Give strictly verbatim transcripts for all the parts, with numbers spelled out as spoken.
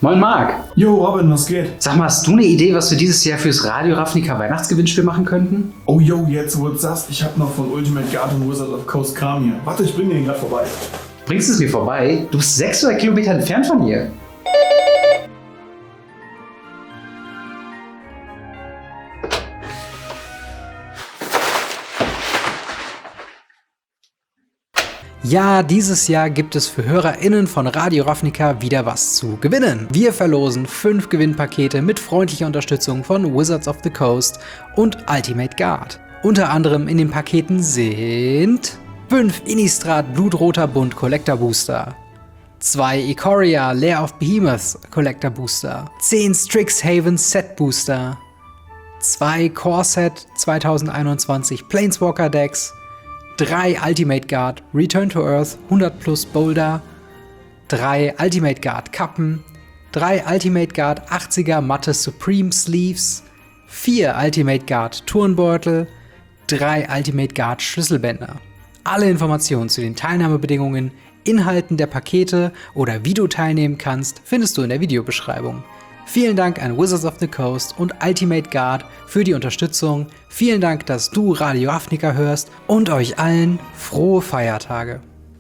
Moin Marc. Jo Robin, was geht? Sag mal, hast du eine Idee, was wir dieses Jahr fürs Radio Ravnica Weihnachtsgewinnspiel machen könnten? Oh jo, jetzt wo du sagst, ich hab noch von Ultimate Guard und Wizards of the Coast Kram hier. Warte, ich bring den gerade vorbei. Bringst du es mir vorbei? Du bist sechshundert Kilometer entfernt von hier. Ja, dieses Jahr gibt es für HörerInnen von Radio Ravnica wieder was zu gewinnen. Wir verlosen fünf Gewinnpakete mit freundlicher Unterstützung von Wizards of the Coast und Ultimate Guard. Unter anderem in den Paketen sind fünf Innistrad Blutroter Bund Collector Booster, zwei Ikoria Lair of Behemoths Collector Booster, zehn Strixhaven Set Booster, zwei Core Set zwanzig einundzwanzig Planeswalker Decks, drei Ultimate Guard Return to Earth hundert plus Boulder, drei Ultimate Guard Kappen, drei Ultimate Guard achtziger Matte Supreme Sleeves, vier Ultimate Guard Turnbeutel, drei Ultimate Guard Schlüsselbänder. Alle Informationen zu den Teilnahmebedingungen, Inhalten der Pakete oder wie du teilnehmen kannst, findest du in der Videobeschreibung. Vielen Dank an Wizards of the Coast und Ultimate Guard für die Unterstützung. Vielen Dank, dass du Radio Ravnica hörst und euch allen frohe Feiertage.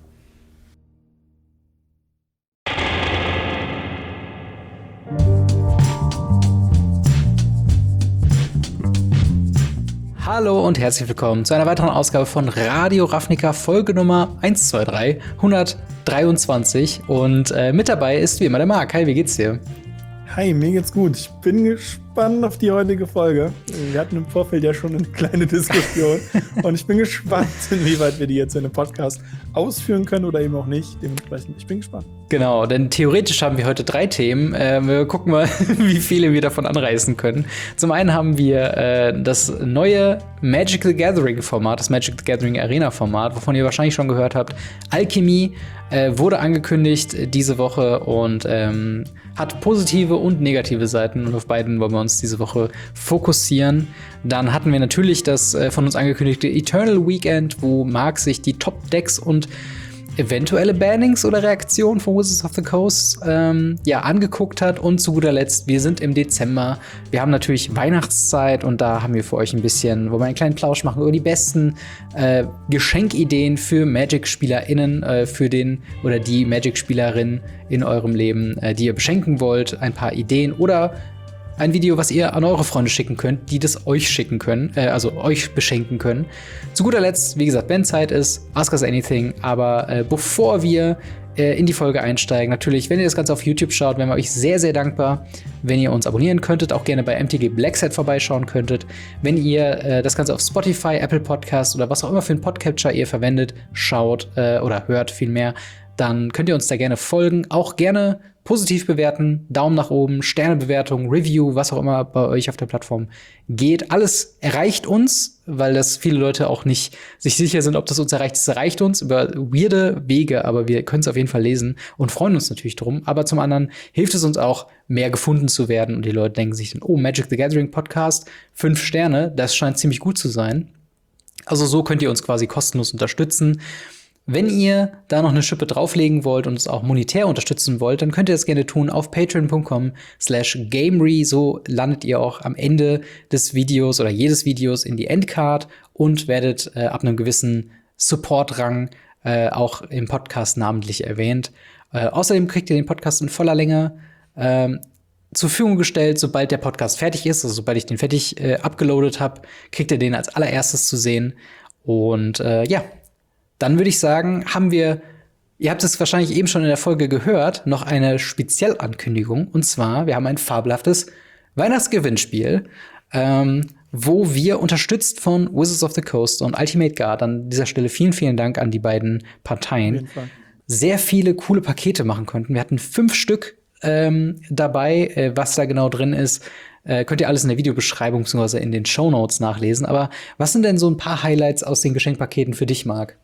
Hallo und herzlich willkommen zu einer weiteren Ausgabe von Radio Ravnica, Folge Nummer eins, zwei, drei, hundertdreiundzwanzig. Und äh, mit dabei ist wie immer der Marc. Hi, wie geht's dir? Hi, mir geht's gut. Ich bin gespannt auf die heutige Folge. Wir hatten im Vorfeld ja schon eine kleine Diskussion und ich bin gespannt, inwieweit wir die jetzt in einem Podcast ausführen können oder eben auch nicht. Dementsprechend, ich bin gespannt. Genau, denn theoretisch haben wir heute drei Themen. Äh, wir gucken mal, wie viele wir davon anreißen können. Zum einen haben wir äh, das neue Magic the Gathering Format, das Magic the Gathering Arena Format, wovon ihr wahrscheinlich schon gehört habt. Alchemy äh, wurde angekündigt diese Woche und ähm, hat positive und negative Seiten und auf beiden wollen wir uns diese Woche fokussieren. Dann hatten wir natürlich das äh, von uns angekündigte Eternal Weekend, wo Marc sich die Top-Decks und eventuelle Bannings oder Reaktionen von Wizards of the Coast ähm, ja, angeguckt hat. Und zu guter Letzt, wir sind im Dezember. Wir haben natürlich Weihnachtszeit und da haben wir für euch ein bisschen, wo wir einen kleinen Plausch machen über die besten äh, Geschenkideen für Magic-SpielerInnen, äh, für den oder die Magic-Spielerin in eurem Leben, äh, die ihr beschenken wollt. Ein paar Ideen oder ein Video, was ihr an eure Freunde schicken könnt, die das euch schicken können, äh, also euch beschenken können. Zu guter Letzt, wie gesagt, wenn Zeit ist, ask us anything. Aber äh, bevor wir äh, in die Folge einsteigen, natürlich, wenn ihr das Ganze auf YouTube schaut, wären wir euch sehr, sehr dankbar, wenn ihr uns abonnieren könntet, auch gerne bei M T G Blackset vorbeischauen könntet. Wenn ihr äh, das Ganze auf Spotify, Apple Podcasts oder was auch immer für einen Podcatcher ihr verwendet, schaut äh, oder hört vielmehr, dann könnt ihr uns da gerne folgen. Auch gerne positiv bewerten, Daumen nach oben, Sternebewertung, Review, was auch immer bei euch auf der Plattform geht. Alles erreicht uns, weil das viele Leute auch nicht sich sicher sind, ob das uns erreicht. Es erreicht uns über weirde Wege, aber wir können es auf jeden Fall lesen und freuen uns natürlich drum. Aber zum anderen hilft es uns auch, mehr gefunden zu werden. Und die Leute denken sich dann, oh, Magic the Gathering Podcast, fünf Sterne, das scheint ziemlich gut zu sein. Also so könnt ihr uns quasi kostenlos unterstützen. Wenn ihr da noch eine Schippe drauflegen wollt und uns auch monetär unterstützen wollt, dann könnt ihr das gerne tun auf patreon punkt com slash gamery. So landet ihr auch am Ende des Videos oder jedes Videos in die Endcard und werdet äh, ab einem gewissen Support-Rang äh, auch im Podcast namentlich erwähnt. Äh, außerdem kriegt ihr den Podcast in voller Länge äh, zur Verfügung gestellt, sobald der Podcast fertig ist. Also sobald ich den fertig äh, abgeloadet habe, kriegt ihr den als allererstes zu sehen. Und äh, ja, dann würde ich sagen, haben wir, ihr habt es wahrscheinlich eben schon in der Folge gehört, noch eine Spezialankündigung. Und zwar, wir haben ein fabelhaftes Weihnachtsgewinnspiel, ähm, wo wir unterstützt von Wizards of the Coast und Ultimate Guard, an dieser Stelle vielen, vielen Dank an die beiden Parteien, sehr viele coole Pakete machen konnten. Wir hatten fünf Stück ähm, dabei, äh, was da genau drin ist. Äh, könnt ihr alles in der Videobeschreibung bzw. in den Shownotes nachlesen. Aber was sind denn so ein paar Highlights aus den Geschenkpaketen für dich, Marc?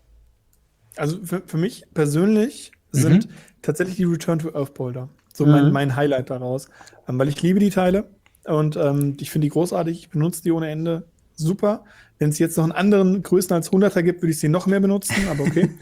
Also für, für mich persönlich sind mhm. tatsächlich die Return to Earth Boulder so mhm. mein, mein Highlight daraus. Ähm, weil ich liebe die Teile und ähm, ich finde die großartig. Ich benutze die ohne Ende super. Wenn es jetzt noch einen anderen Größen als hunderter gibt, würde ich sie noch mehr benutzen, aber okay.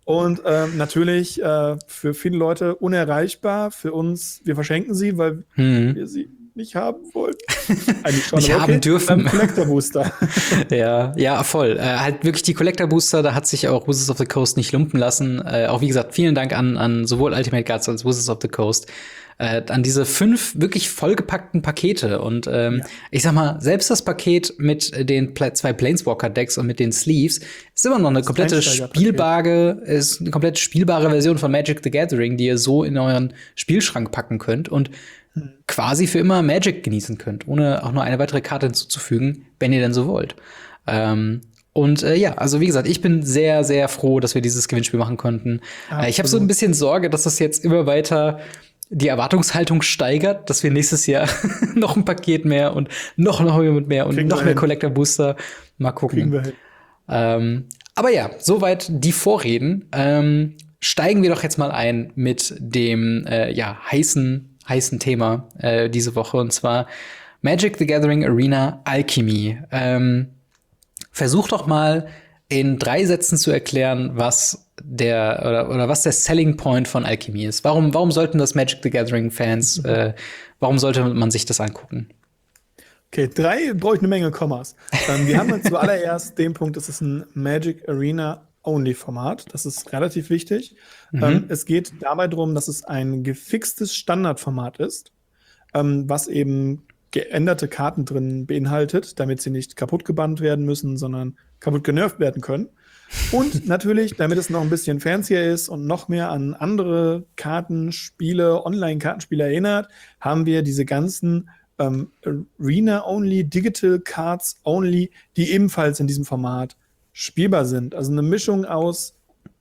Und ähm, natürlich äh, für viele Leute unerreichbar. Für uns, wir verschenken sie, weil Hm. wir sie nicht haben wollen. Eigentlich schon, Nicht aber haben dürfen. Ähm, Collector Booster. Ja, ja, voll. Äh, halt wirklich die Collector Booster, da hat sich auch Wizards of the Coast nicht lumpen lassen. Äh, auch wie gesagt, vielen Dank an, an sowohl Ultimate Guards als Wizards of the Coast. Äh, an diese fünf wirklich vollgepackten Pakete. Und ähm, Ja. ich sag mal, selbst das Paket mit den Pla zwei Planeswalker-Decks und mit den Sleeves ist immer noch eine komplette Einsteigerpaket. spielbare, ist eine komplett spielbare Version von Magic the Gathering, die ihr so in euren Spielschrank packen könnt und quasi für immer Magic genießen könnt, ohne auch nur eine weitere Karte hinzuzufügen, wenn ihr denn so wollt. Ähm, und äh, ja, also wie gesagt, ich bin sehr, sehr froh, dass wir dieses Gewinnspiel machen konnten. Äh, ich habe so ein bisschen Sorge, dass das jetzt immer weiter die Erwartungshaltung steigert, dass wir nächstes Jahr noch ein Paket mehr und noch ein Hobby mit mehr und Kriegen noch wir mehr hin. Collector Booster. Mal gucken. Kriegen wir hin. Ähm, aber ja, soweit die Vorreden. Ähm, steigen wir doch jetzt mal ein mit dem äh, ja, heißen, heißen Thema äh, diese Woche, und zwar Magic the Gathering Arena Alchemy. Ähm, versuch doch mal in drei Sätzen zu erklären, was der oder, oder was der Selling Point von Alchemy ist. Warum, warum sollten das Magic the Gathering Fans, äh, warum sollte man sich das angucken? Okay, drei brauche ich eine Menge Kommas. Ähm, wir haben jetzt zuallererst den Punkt, es ist ein Magic Arena Only Format. Das ist relativ wichtig. Mhm. Ähm, es geht dabei darum, dass es ein gefixtes Standardformat ist, ähm, was eben geänderte Karten drin beinhaltet, damit sie nicht kaputt gebannt werden müssen, sondern kaputt genervt werden können. Und natürlich, damit es noch ein bisschen fancier ist und noch mehr an andere Kartenspiele, Online-Kartenspiele erinnert, haben wir diese ganzen ähm, Arena-Only, Digital Cards Only, die ebenfalls in diesem Format spielbar sind. Also eine Mischung aus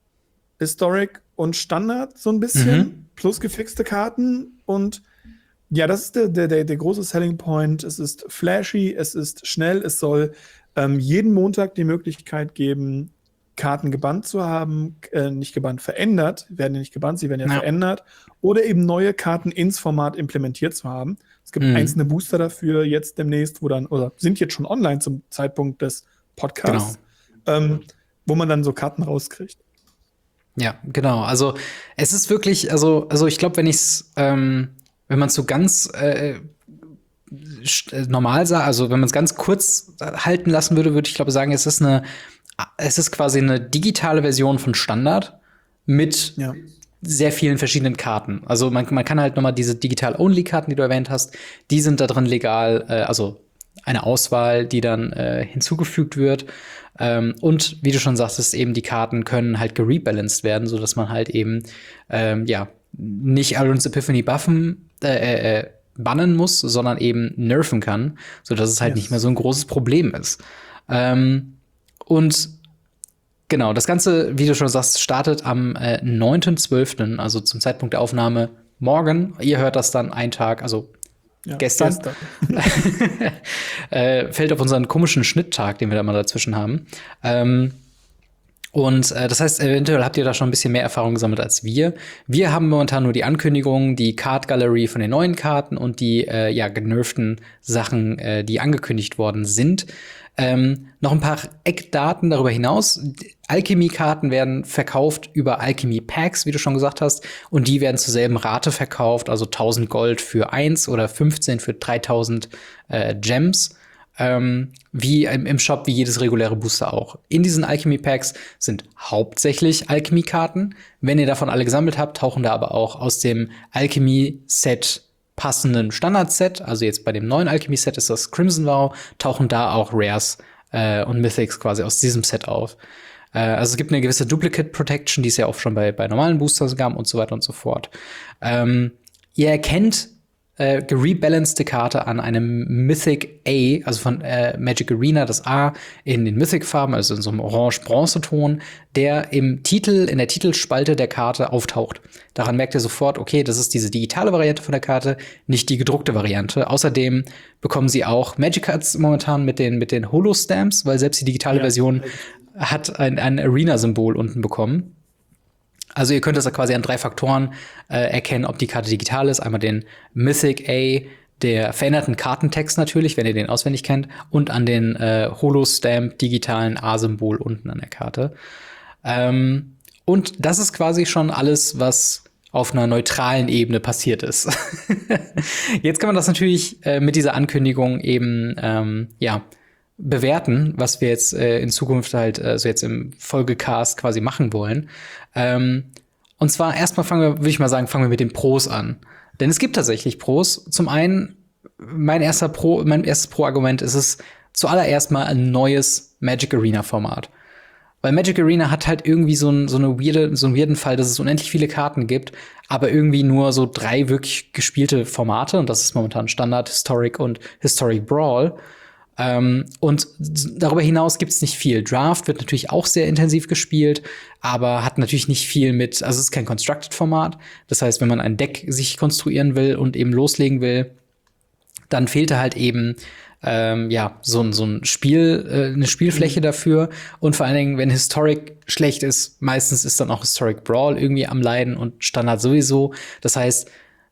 Historic und Standard so ein bisschen, Mhm. plus gefixte Karten. Und ja, das ist der, der, der, der große Selling Point. Es ist flashy, es ist schnell, es soll ähm, jeden Montag die Möglichkeit geben, Karten gebannt zu haben, äh, nicht gebannt, verändert, werden ja nicht gebannt, sie werden ja, Ja. verändert, oder eben neue Karten ins Format implementiert zu haben. Es gibt Mhm. einzelne Booster dafür jetzt demnächst, wo dann, oder sind jetzt schon online zum Zeitpunkt des Podcasts, ähm, wo man dann so Karten rauskriegt. Ja, genau. Also es ist wirklich, also, also ich glaube, wenn ich's, ähm, wenn man es so ganz äh, st- äh, normal sah, also wenn man es ganz kurz äh, halten lassen würde, würde ich glaube sagen, es ist eine, es ist quasi eine digitale Version von Standard mit Ja. sehr vielen verschiedenen Karten. Also man, man kann halt noch mal diese Digital-Only-Karten, die du erwähnt hast, die sind da drin legal, äh, also eine Auswahl, die dann äh, hinzugefügt wird. Ähm, und wie du schon sagtest, eben die Karten können halt gerebalanced werden, sodass man halt eben ähm, ja nicht Alrund's Epiphany buffen, äh, äh, bannen muss, sondern eben nerven kann, sodass es halt Yes. nicht mehr so ein großes Problem ist. Ähm, und genau, das Ganze, wie du schon sagst, startet am äh, neunten zwölften, also zum Zeitpunkt der Aufnahme morgen. Ihr hört das dann einen Tag, also Ja, Gestern. äh, fällt auf unseren komischen Schnitttag, den wir da mal dazwischen haben. Ähm, und äh, das heißt, eventuell habt ihr da schon ein bisschen mehr Erfahrung gesammelt als wir. Wir haben momentan nur die Ankündigungen, die Card Gallery von den neuen Karten und die äh, ja genervten Sachen, äh, die angekündigt worden sind. Ähm, noch ein paar Eckdaten darüber hinaus. Alchemy-Karten werden verkauft über Alchemy-Packs, wie du schon gesagt hast. Und die werden zur selben Rate verkauft, also tausend Gold für eins oder fünfzehn für dreitausend äh, Gems. Ähm, wie im, im Shop, wie jedes reguläre Booster auch. In diesen Alchemy-Packs sind hauptsächlich Alchemy-Karten. Wenn ihr davon alle gesammelt habt, tauchen da aber auch aus dem Alchemy-Set passenden Standard-Set, also jetzt bei dem neuen Alchemy-Set ist das Crimson Vow, tauchen da auch Rares äh, und Mythics quasi aus diesem Set auf. Äh, also es gibt eine gewisse Duplicate Protection, die es ja auch schon bei, bei normalen Boosters gab und so weiter und so fort. Ähm, ihr erkennt äh, gerebalancete Karte an einem Mythic A, also von äh, Magic Arena, das A in den Mythic-Farben, also in so einem orange-bronze-Ton, der im Titel, in der Titelspalte der Karte auftaucht. Daran merkt ihr sofort, okay, das ist diese digitale Variante von der Karte, nicht die gedruckte Variante. Außerdem bekommen sie auch Magic Cards momentan mit den, mit den Holo-Stamps, weil selbst die digitale Ja. Version hat ein, ein Arena-Symbol unten bekommen. Also ihr könnt das quasi an drei Faktoren äh, erkennen, ob die Karte digital ist. Einmal den Mythic A, der veränderten Kartentext natürlich, wenn ihr den auswendig kennt, und an den äh, Holo-Stamp digitalen A-Symbol unten an der Karte. Ähm, Und das ist quasi schon alles, was auf einer neutralen Ebene passiert ist. Jetzt kann man das natürlich äh, mit dieser Ankündigung eben ähm, ja bewerten, was wir jetzt äh, in Zukunft halt äh, so jetzt im Folgecast quasi machen wollen. Ähm, und zwar erstmal fangen wir, würde ich mal sagen, fangen wir mit den Pros an. Denn es gibt tatsächlich Pros. Zum einen, mein erster Pro, mein erstes Pro-Argument ist es zuallererst mal ein neues Magic Arena-Format. Weil Magic Arena hat halt irgendwie so, ein, so, eine weirde, so einen weirden Fall, dass es unendlich viele Karten gibt, aber irgendwie nur so drei wirklich gespielte Formate. Und das ist momentan Standard, Historic und Historic Brawl. Ähm, und darüber hinaus gibt's nicht viel. Draft wird natürlich auch sehr intensiv gespielt, aber hat natürlich nicht viel mit, also es ist kein Constructed-Format. Das heißt, wenn man ein Deck sich konstruieren will und eben loslegen will, dann fehlt da halt eben ähm, ja so, ein so ein Spiel, äh, eine Spielfläche mhm. dafür. Und vor allen Dingen, wenn Historic schlecht ist, meistens ist dann auch Historic Brawl irgendwie am Leiden und Standard sowieso. Das heißt,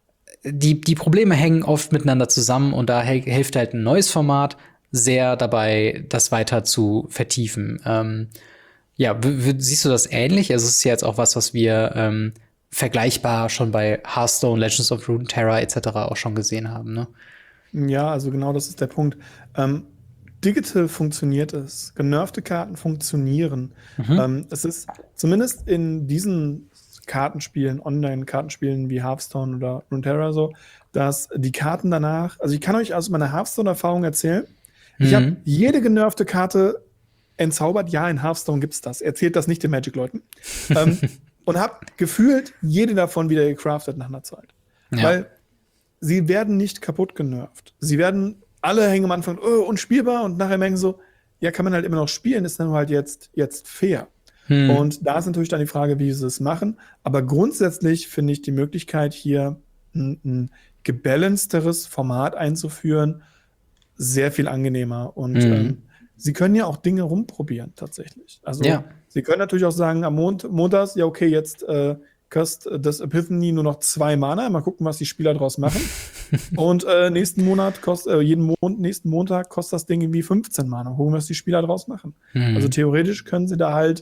die, die Probleme hängen oft miteinander zusammen und da hel- hilft halt ein neues Format sehr dabei, das weiter zu vertiefen. Ähm, ja, w- w- siehst du das ähnlich? Also es ist ja jetzt auch was, was wir ähm, vergleichbar schon bei Hearthstone, Legends of Runeterra et cetera auch schon gesehen haben, ne? Ja, also genau das ist der Punkt. Ähm, digital funktioniert es. Genervte Karten funktionieren. Mhm. Ähm, es ist zumindest in diesen Kartenspielen, Online-Kartenspielen wie Hearthstone oder Runeterra so, dass die Karten danach, also ich kann euch aus meiner Hearthstone-Erfahrung erzählen, ich Mhm. habe jede genervte Karte entzaubert. Ja, in Hearthstone gibt's das. Erzählt das nicht den Magic-Leuten. ähm, und habe gefühlt jede davon wieder gecraftet nach einer Zeit. Ja. Weil sie werden nicht kaputt genervt. Sie werden, alle hängen am Anfang, oh, unspielbar, und nachher merken so, ja, kann man halt immer noch spielen, ist dann halt jetzt, jetzt fair. Hm. Und da ist natürlich dann die Frage, wie sie es machen. Aber grundsätzlich finde ich die Möglichkeit, hier ein, ein gebalanceteres Format einzuführen, sehr viel angenehmer. Und Mhm. ähm, sie können ja auch Dinge rumprobieren, tatsächlich. Also Ja. sie können natürlich auch sagen, am Mond, montags, ja, okay, jetzt äh, kostet das Epiphany nur noch zwei Mana. Mal gucken, was die Spieler draus machen. Und äh, nächsten Monat kostet, äh, jeden Mon- nächsten Montag kostet das Ding irgendwie fünfzehn Mana. Gucken, was die Spieler draus machen. Mhm. Also theoretisch können sie da halt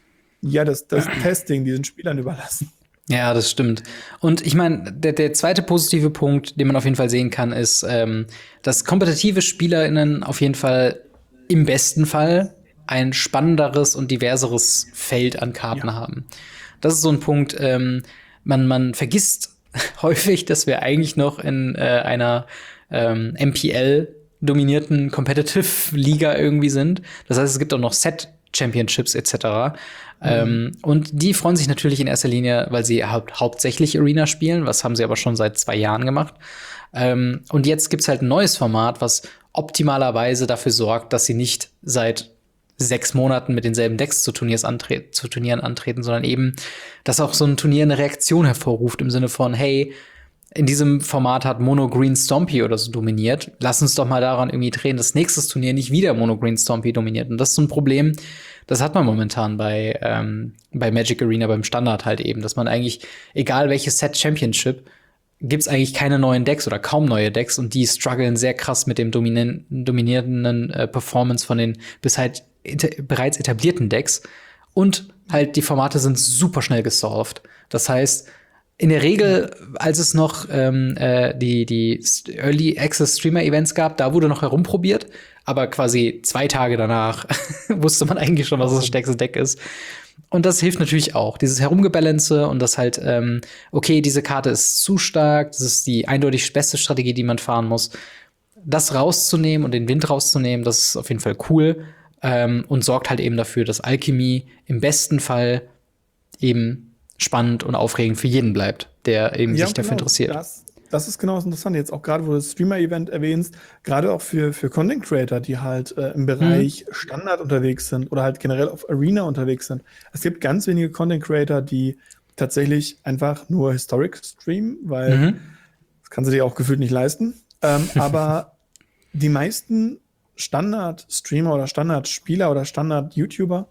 ja das, das Testing diesen Spielern überlassen. Ja, das stimmt. Und ich meine, der, der zweite positive Punkt, den man auf jeden Fall sehen kann, ist, ähm, dass kompetitive SpielerInnen auf jeden Fall im besten Fall ein spannenderes und diverseres Feld an Karten Ja. haben. Das ist so ein Punkt, ähm, man, man vergisst häufig, dass wir eigentlich noch in äh, einer ähm, M P L-dominierten Competitive-Liga irgendwie sind. Das heißt, es gibt auch noch Set-Championships et cetera. Mhm. Ähm, und die freuen sich natürlich in erster Linie, weil sie haupt hauptsächlich Arena spielen. Was haben sie aber schon seit zwei Jahren gemacht. Ähm, und jetzt gibt's halt ein neues Format, was optimalerweise dafür sorgt, dass sie nicht seit sechs Monaten mit denselben Decks zu, Turniers antre- zu Turnieren antreten, sondern eben, dass auch so ein Turnier eine Reaktion hervorruft im Sinne von, hey, in diesem Format hat Mono Green Stompy oder so dominiert. Lass uns doch mal daran irgendwie drehen, dass nächstes Turnier nicht wieder Mono Green Stompy dominiert. Und das ist so ein Problem, das hat man momentan bei, ähm, bei Magic Arena, beim Standard halt eben, dass man eigentlich, egal welches Set Championship, gibt's eigentlich keine neuen Decks oder kaum neue Decks und die strugglen sehr krass mit dem dominen- dominierenden äh, Performance von den bis halt et- bereits etablierten Decks. Und halt die Formate sind super schnell gesolved. Das heißt, in der Regel, als es noch ähm, äh, die, die Early Access Streamer Events gab, da wurde noch herumprobiert, aber quasi zwei Tage danach wusste man eigentlich schon, was das stärkste Deck ist. Und das hilft natürlich auch, dieses Herumgebalance und das halt, ähm, okay, diese Karte ist zu stark, das ist die eindeutig beste Strategie, die man fahren muss. Das rauszunehmen und den Wind rauszunehmen, das ist auf jeden Fall cool ähm, und sorgt halt eben dafür, dass Alchemy im besten Fall eben spannend und aufregend für jeden bleibt, der eben Ja, sich dafür genau. interessiert. Das, das ist genau das Interessante. Jetzt auch gerade, wo du das Streamer-Event erwähnst, gerade auch für, für Content-Creator, die halt äh, im Bereich Mhm. Standard unterwegs sind oder halt generell auf Arena unterwegs sind. Es gibt ganz wenige Content-Creator, die tatsächlich einfach nur Historic streamen, weil Mhm. das kannst du dir auch gefühlt nicht leisten. Ähm, aber die meisten Standard-Streamer oder Standard-Spieler oder Standard-YouTuber,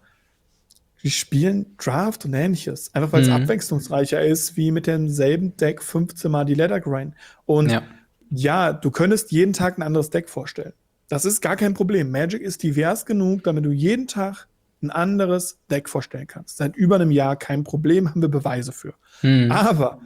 die spielen Draft und ähnliches. Einfach weil es Mhm. abwechslungsreicher ist, wie mit demselben Deck fünfzehn Mal die Ladder Grind. Und Ja. ja, du könntest jeden Tag ein anderes Deck vorstellen. Das ist gar kein Problem. Magic ist divers genug, damit du jeden Tag ein anderes Deck vorstellen kannst. Seit über einem Jahr kein Problem, haben wir Beweise für. Hm. Aber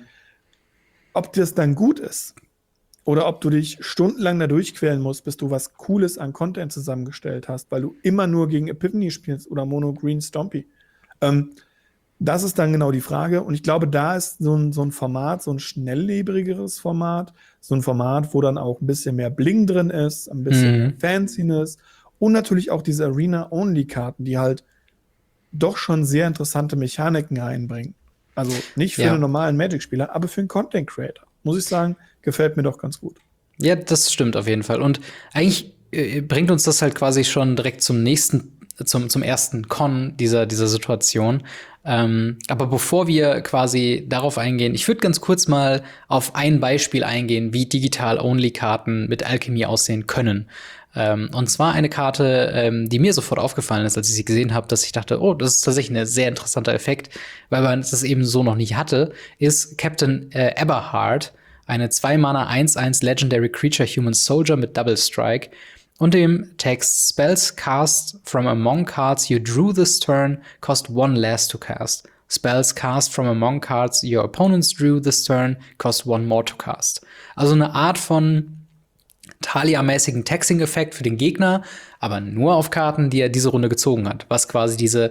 ob das dann gut ist oder ob du dich stundenlang da durchquälen musst, bis du was Cooles an Content zusammengestellt hast, weil du immer nur gegen Epiphany spielst oder Mono Green Stompy, ähm, das ist dann genau die Frage. Und ich glaube, da ist so ein, so ein Format, so ein schnelllebigeres Format, so ein Format, wo dann auch ein bisschen mehr Bling drin ist, ein bisschen Mhm. mehr Fanciness und natürlich auch diese Arena-Only-Karten, die halt doch schon sehr interessante Mechaniken reinbringen. Also nicht für Ja. einen normalen Magic-Spieler, aber für einen Content-Creator. Muss ich sagen, gefällt mir doch ganz gut. Ja, das stimmt auf jeden Fall. Und eigentlich äh, bringt uns das halt quasi schon direkt zum nächsten, zum, zum ersten Con dieser, dieser Situation. Ähm, aber bevor wir quasi darauf eingehen, ich würde ganz kurz mal auf ein Beispiel eingehen, wie Digital-Only-Karten mit Alchemy aussehen können. Ähm, und zwar eine Karte, ähm, die mir sofort aufgefallen ist, als ich sie gesehen habe, dass ich dachte, oh, das ist tatsächlich ein sehr interessanter Effekt, weil man es eben so noch nicht hatte, ist Captain äh, Eberhard, eine zwei Mana eins eins Legendary Creature Human Soldier mit Double Strike und dem Text Spells cast from among cards you drew this turn cost one less to cast. Spells cast from among cards your opponents drew this turn cost one more to cast. Also eine Art von Talia-mäßigen Taxing-Effekt für den Gegner, aber nur auf Karten, die er diese Runde gezogen hat, was quasi diese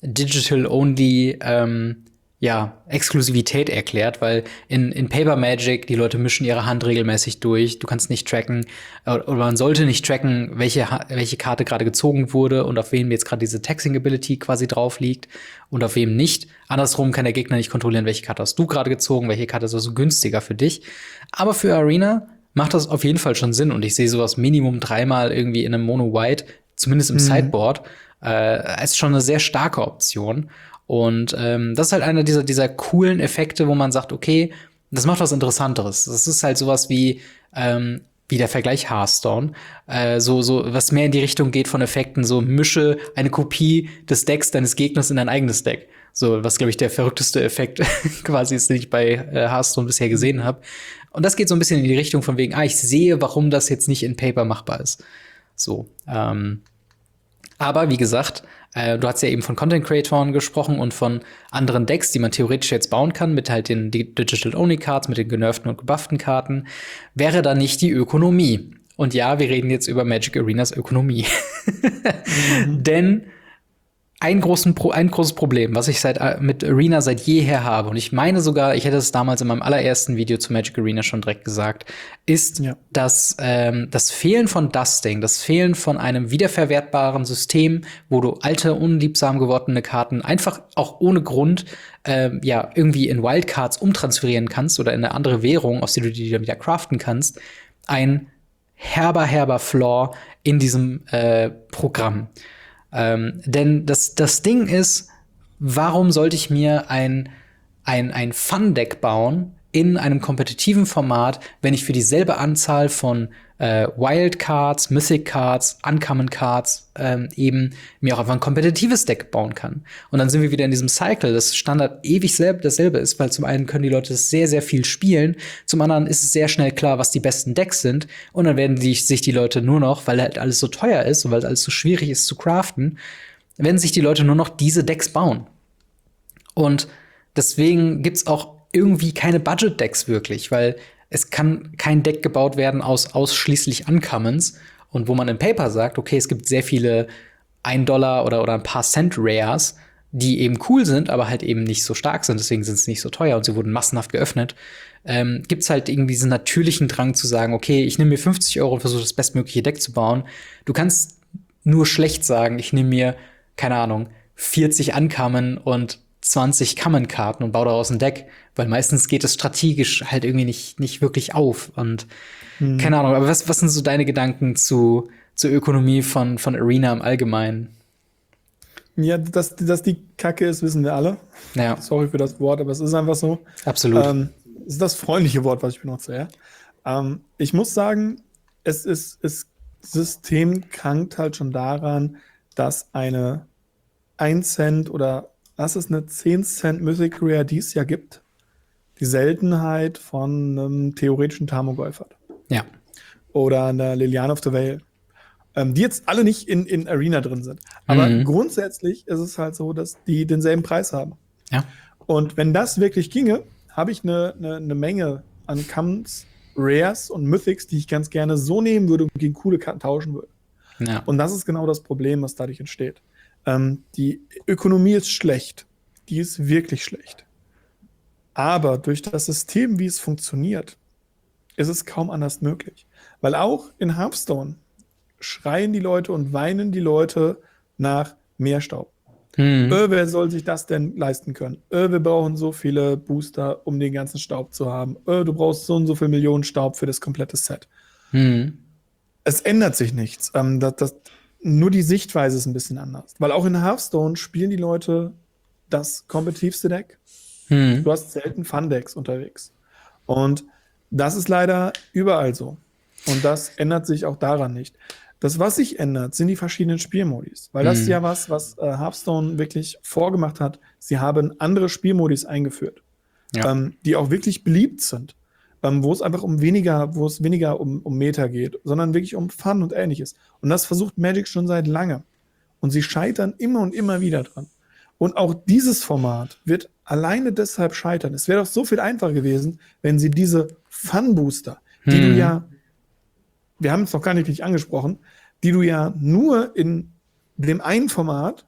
Digital-Only ähm, ja, Exklusivität erklärt, weil in, in Paper Magic die Leute mischen ihre Hand regelmäßig durch. Du kannst nicht tracken, oder man sollte nicht tracken, welche, welche Karte gerade gezogen wurde und auf wem jetzt gerade diese Taxing-Ability quasi drauf liegt und auf wem nicht. Andersrum kann der Gegner nicht kontrollieren, welche Karte hast du gerade gezogen, welche Karte ist also günstiger für dich. Aber für Arena macht das auf jeden Fall schon Sinn und ich sehe sowas Minimum dreimal irgendwie in einem Mono-White, zumindest im mhm. Sideboard, äh, als schon eine sehr starke Option. Und ähm, das ist halt einer dieser, dieser coolen Effekte, wo man sagt, okay, das macht was Interessanteres. Das ist halt sowas wie, ähm, wie der Vergleich Hearthstone. Äh, so, so, was mehr in die Richtung geht von Effekten, so mische eine Kopie des Decks deines Gegners in dein eigenes Deck. So, was, glaube ich, der verrückteste Effekt quasi ist, den ich bei äh, Hearthstone bisher gesehen habe. Und das geht so ein bisschen in die Richtung von wegen, ah, ich sehe, warum das jetzt nicht in Paper machbar ist. So, ähm, aber wie gesagt, äh, du hast ja eben von Content-Creatoren gesprochen und von anderen Decks, die man theoretisch jetzt bauen kann, mit halt den Digital-Only-Cards, mit den genervten und gebufften Karten, wäre da nicht die Ökonomie. Und ja, wir reden jetzt über Magic Arenas Ökonomie. Mhm. Denn ein, großen Pro- ein großes Problem, was ich seit, mit Arena seit jeher habe, und ich meine sogar, ich hätte es damals in meinem allerersten Video zu Magic Arena schon direkt gesagt, ist ja. dass ähm, das Fehlen von Dusting, das Fehlen von einem wiederverwertbaren System, wo du alte, unliebsam gewordene Karten einfach auch ohne Grund ähm, ja irgendwie in Wildcards umtransferieren kannst oder in eine andere Währung, aus der du die dann wieder craften kannst, ein herber, herber Flaw in diesem äh, Programm. Ähm, denn das, das Ding ist, warum sollte ich mir ein, ein, ein Fun-Deck bauen in einem kompetitiven Format, wenn ich für dieselbe Anzahl von äh, Wildcards, Mythic Cards, Uncommon Cards ähm, eben mir auch einfach ein kompetitives Deck bauen kann. Und dann sind wir wieder in diesem Cycle, das Standard ewig selb- dasselbe ist, weil zum einen können die Leute das sehr, sehr viel spielen, zum anderen ist es sehr schnell klar, was die besten Decks sind und dann werden die, sich die Leute nur noch, weil halt alles so teuer ist und weil alles so schwierig ist zu craften, werden sich die Leute nur noch diese Decks bauen. Und deswegen gibt's auch irgendwie keine Budget-Decks wirklich, weil es kann kein Deck gebaut werden aus ausschließlich Uncommons und wo man in Paper sagt, okay, es gibt sehr viele ein Dollar oder, oder ein paar Cent Rares, die eben cool sind, aber halt eben nicht so stark sind, deswegen sind sie nicht so teuer und sie wurden massenhaft geöffnet, ähm, gibt's halt irgendwie diesen natürlichen Drang zu sagen, okay, ich nehme mir fünfzig Euro und versuche das bestmögliche Deck zu bauen. Du kannst nur schlecht sagen, ich nehme mir, keine Ahnung, vierzig Uncommon und zwanzig Common-Karten und baue daraus ein Deck, weil meistens geht es strategisch halt irgendwie nicht, nicht wirklich auf. Und hm. keine Ahnung, aber was, was sind so deine Gedanken zu, zur Ökonomie von, von Arena im Allgemeinen? Ja, dass, dass die Kacke ist, wissen wir alle. Ja. Sorry für das Wort, aber es ist einfach so. Absolut. Ähm, es ist das freundliche Wort, was ich benutze, ja. Ähm, ich muss sagen, es ist, das System krankt halt schon daran, dass eine ein Cent oder dass es eine zehn Cent Mythic Rare dies Jahr gibt, die Seltenheit von einem theoretischen Tarmogoyf hat. Ja. Oder einer Liliana of the Veil. ähm, die jetzt alle nicht in, in Arena drin sind. Aber Mhm. grundsätzlich ist es halt so, dass die denselben Preis haben. Ja. Und wenn das wirklich ginge, habe ich eine, eine, eine Menge an Commons, Rares und Mythics, die ich ganz gerne so nehmen würde und gegen coole Karten tauschen würde. Ja. Und das ist genau das Problem, was dadurch entsteht. Ähm, die Ökonomie ist schlecht. Die ist wirklich schlecht. Aber durch das System, wie es funktioniert, ist es kaum anders möglich. Weil auch in Hearthstone schreien die Leute und weinen die Leute nach mehr Staub. Mhm. Äh, wer soll sich das denn leisten können? Äh, wir brauchen so viele Booster, um den ganzen Staub zu haben. Äh, du brauchst so und so viel Millionen Staub für das komplette Set. Mhm. Es ändert sich nichts. Ähm, das, das, nur die Sichtweise ist ein bisschen anders. Weil auch in Hearthstone spielen die Leute das kompetitivste Deck. Mhm. Du hast selten Fun-Decks unterwegs. Und das ist leider überall so. Und das ändert sich auch daran nicht. Das, was sich ändert, sind die verschiedenen Spielmodis. Weil das ist Mhm. ja was, was äh, Hearthstone wirklich vorgemacht hat. Sie haben andere Spielmodis eingeführt, Ja. ähm, die auch wirklich beliebt sind. Ähm, wo es einfach um weniger, wo es weniger um, um Meta geht, sondern wirklich um Fun und Ähnliches. Und das versucht Magic schon seit langem. Und sie scheitern immer und immer wieder dran. Und auch dieses Format wird alleine deshalb scheitern. Es wäre doch so viel einfacher gewesen, wenn sie diese Fun-Booster, die du Mhm. ja, wir haben es noch gar nicht richtig angesprochen, die du ja nur in dem einen Format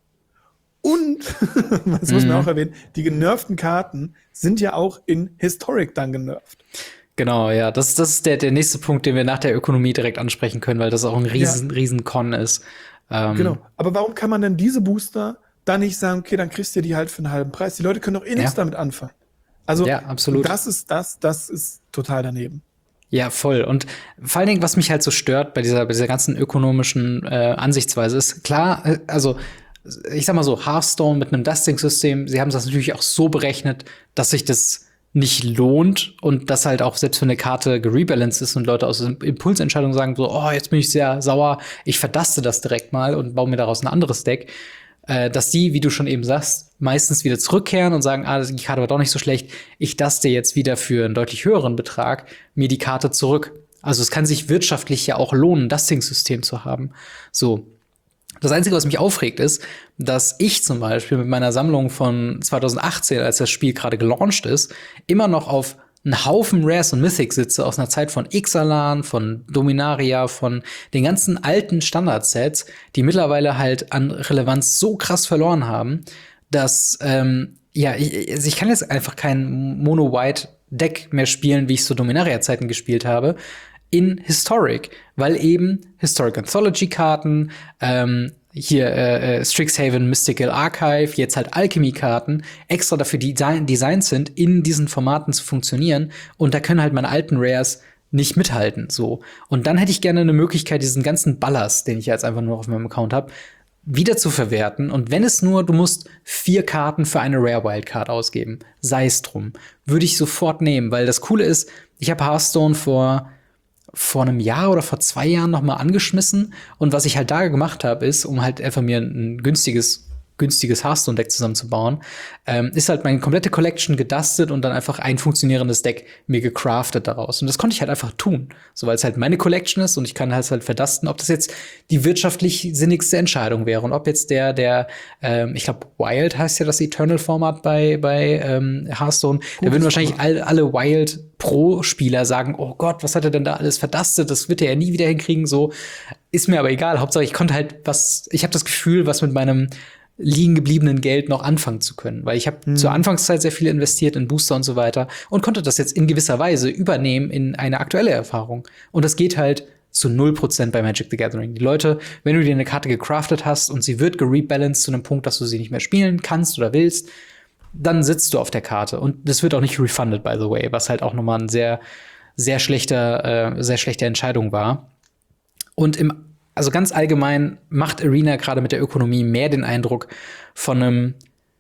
und, das muss man Mhm. auch erwähnen, die genervten Karten sind ja auch in Historic dann genervt. Genau, ja. Das, das ist der, der nächste Punkt, den wir nach der Ökonomie direkt ansprechen können, weil das auch ein riesen, riesen Con ist. Ähm, Genau. Aber warum kann man denn diese Booster dann nicht sagen, okay, dann kriegst du die halt für einen halben Preis? Die Leute können doch eh nichts Ja. damit anfangen. Also, Ja, absolut. das ist das, das ist total daneben. Ja, voll. Und vor allen Dingen, was mich halt so stört bei dieser, bei dieser ganzen ökonomischen äh, Ansichtsweise ist, klar, äh, also ich sag mal so, Hearthstone mit einem Dusting-System, sie haben das natürlich auch so berechnet, dass sich das nicht lohnt und dass halt auch selbst wenn eine Karte gerebalanced ist und Leute aus Impulsentscheidungen sagen so, oh, jetzt bin ich sehr sauer, ich verdaste das direkt mal und baue mir daraus ein anderes Deck, äh, dass die, wie du schon eben sagst, meistens wieder zurückkehren und sagen, ah, die Karte war doch nicht so schlecht, ich daste jetzt wieder für einen deutlich höheren Betrag mir die Karte zurück. Also es kann sich wirtschaftlich ja auch lohnen, ein Dusting-System zu haben. So. Das Einzige, was mich aufregt, ist, dass ich zum Beispiel mit meiner Sammlung von zwanzig achtzehn, als das Spiel gerade gelauncht ist, immer noch auf einen Haufen Rares und Mythics sitze aus einer Zeit von Ixalan, von Dominaria, von den ganzen alten Standardsets, die mittlerweile halt an Relevanz so krass verloren haben, dass ähm, ja, ich, also ich kann jetzt einfach kein Mono-White-Deck mehr spielen, wie ich so Dominaria-Zeiten gespielt habe, in Historic, weil eben Historic Anthology-Karten, ähm, hier äh, Strixhaven Mystical Archive, jetzt halt Alchemy-Karten, extra dafür design designt sind, in diesen Formaten zu funktionieren. Und da können halt meine alten Rares nicht mithalten. So. Und dann hätte ich gerne eine Möglichkeit, diesen ganzen Ballast, den ich jetzt einfach nur auf meinem Account habe, wieder zu verwerten. Und wenn es nur, du musst vier Karten für eine Rare Wildcard ausgeben, sei es drum, würde ich sofort nehmen, weil das Coole ist, ich habe Hearthstone vor vor einem Jahr oder vor zwei Jahren noch mal angeschmissen. Und was ich halt da gemacht habe, ist, um halt einfach mir ein günstiges günstiges Hearthstone-Deck zusammenzubauen, ähm, ist halt meine komplette Collection gedustet und dann einfach ein funktionierendes Deck mir gecraftet daraus. Und das konnte ich halt einfach tun. So, weil es halt meine Collection ist und ich kann halt halt verdusten, ob das jetzt die wirtschaftlich sinnigste Entscheidung wäre. Und ob jetzt der, der, ähm, ich glaube, Wild heißt ja das Eternal-Format bei, bei ähm, Hearthstone, da würden wahrscheinlich all, alle Wild-Pro-Spieler sagen, oh Gott, was hat er denn da alles verdustet? Das wird er ja nie wieder hinkriegen. So, ist mir aber egal. Hauptsache, ich konnte halt was, ich habe das Gefühl, was mit meinem liegen gebliebenen Geld noch anfangen zu können. Weil ich habe hm. zur Anfangszeit sehr viel investiert in Booster und so weiter und konnte das jetzt in gewisser Weise übernehmen in eine aktuelle Erfahrung. Und das geht halt zu null Prozent bei Magic the Gathering. Die Leute, wenn du dir eine Karte gecraftet hast und sie wird gerebalanced zu einem Punkt, dass du sie nicht mehr spielen kannst oder willst, dann sitzt du auf der Karte. Und das wird auch nicht refunded, by the way, was halt auch nochmal ein sehr, sehr schlechter, äh, sehr schlechte Entscheidung war. Und im Also ganz allgemein macht Arena gerade mit der Ökonomie mehr den Eindruck von einem,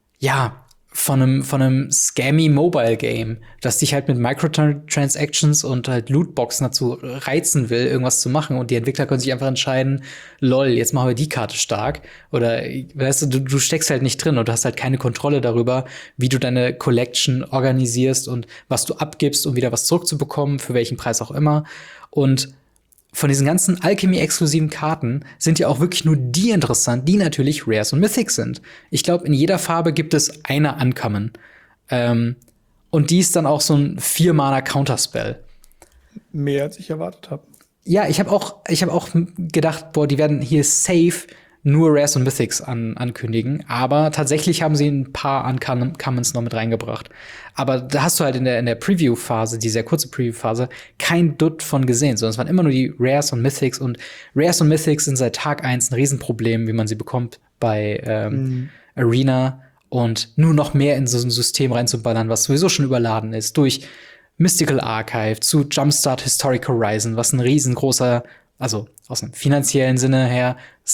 ja, von einem, von einem scammy Mobile Game, das dich halt mit Microtransactions und halt Lootboxen dazu reizen will, irgendwas zu machen. Und die Entwickler können sich einfach entscheiden, lol, jetzt machen wir die Karte stark. Oder, weißt du, du, du steckst halt nicht drin und du hast halt keine Kontrolle darüber, wie du deine Collection organisierst und was du abgibst, um wieder was zurückzubekommen, für welchen Preis auch immer. Und von diesen ganzen Alchemy-exklusiven Karten sind ja auch wirklich nur die interessant, die natürlich Rares und Mythics sind. Ich glaube, in jeder Farbe gibt es eine Uncommon. Ähm, und die ist dann auch so ein vier-Mana-Counterspell. Mehr als ich erwartet habe. Ja, ich habe auch, ich hab auch gedacht, boah, die werden hier safe nur Rares und Mythics an, ankündigen. Aber tatsächlich haben sie ein paar Uncommons noch mit reingebracht. Aber da hast du halt in der, in der Preview-Phase, die sehr kurze Preview-Phase, kein Dutt von gesehen, sondern es waren immer nur die Rares und Mythics. Und Rares und Mythics sind seit Tag eins ein Riesenproblem, wie man sie bekommt bei ähm, mhm. Arena. Und nur noch mehr in so ein System reinzuballern, was sowieso schon überladen ist, durch Mystical Archive zu Jumpstart Historic Horizon, was ein riesengroßer, also aus einem finanziellen Sinne her,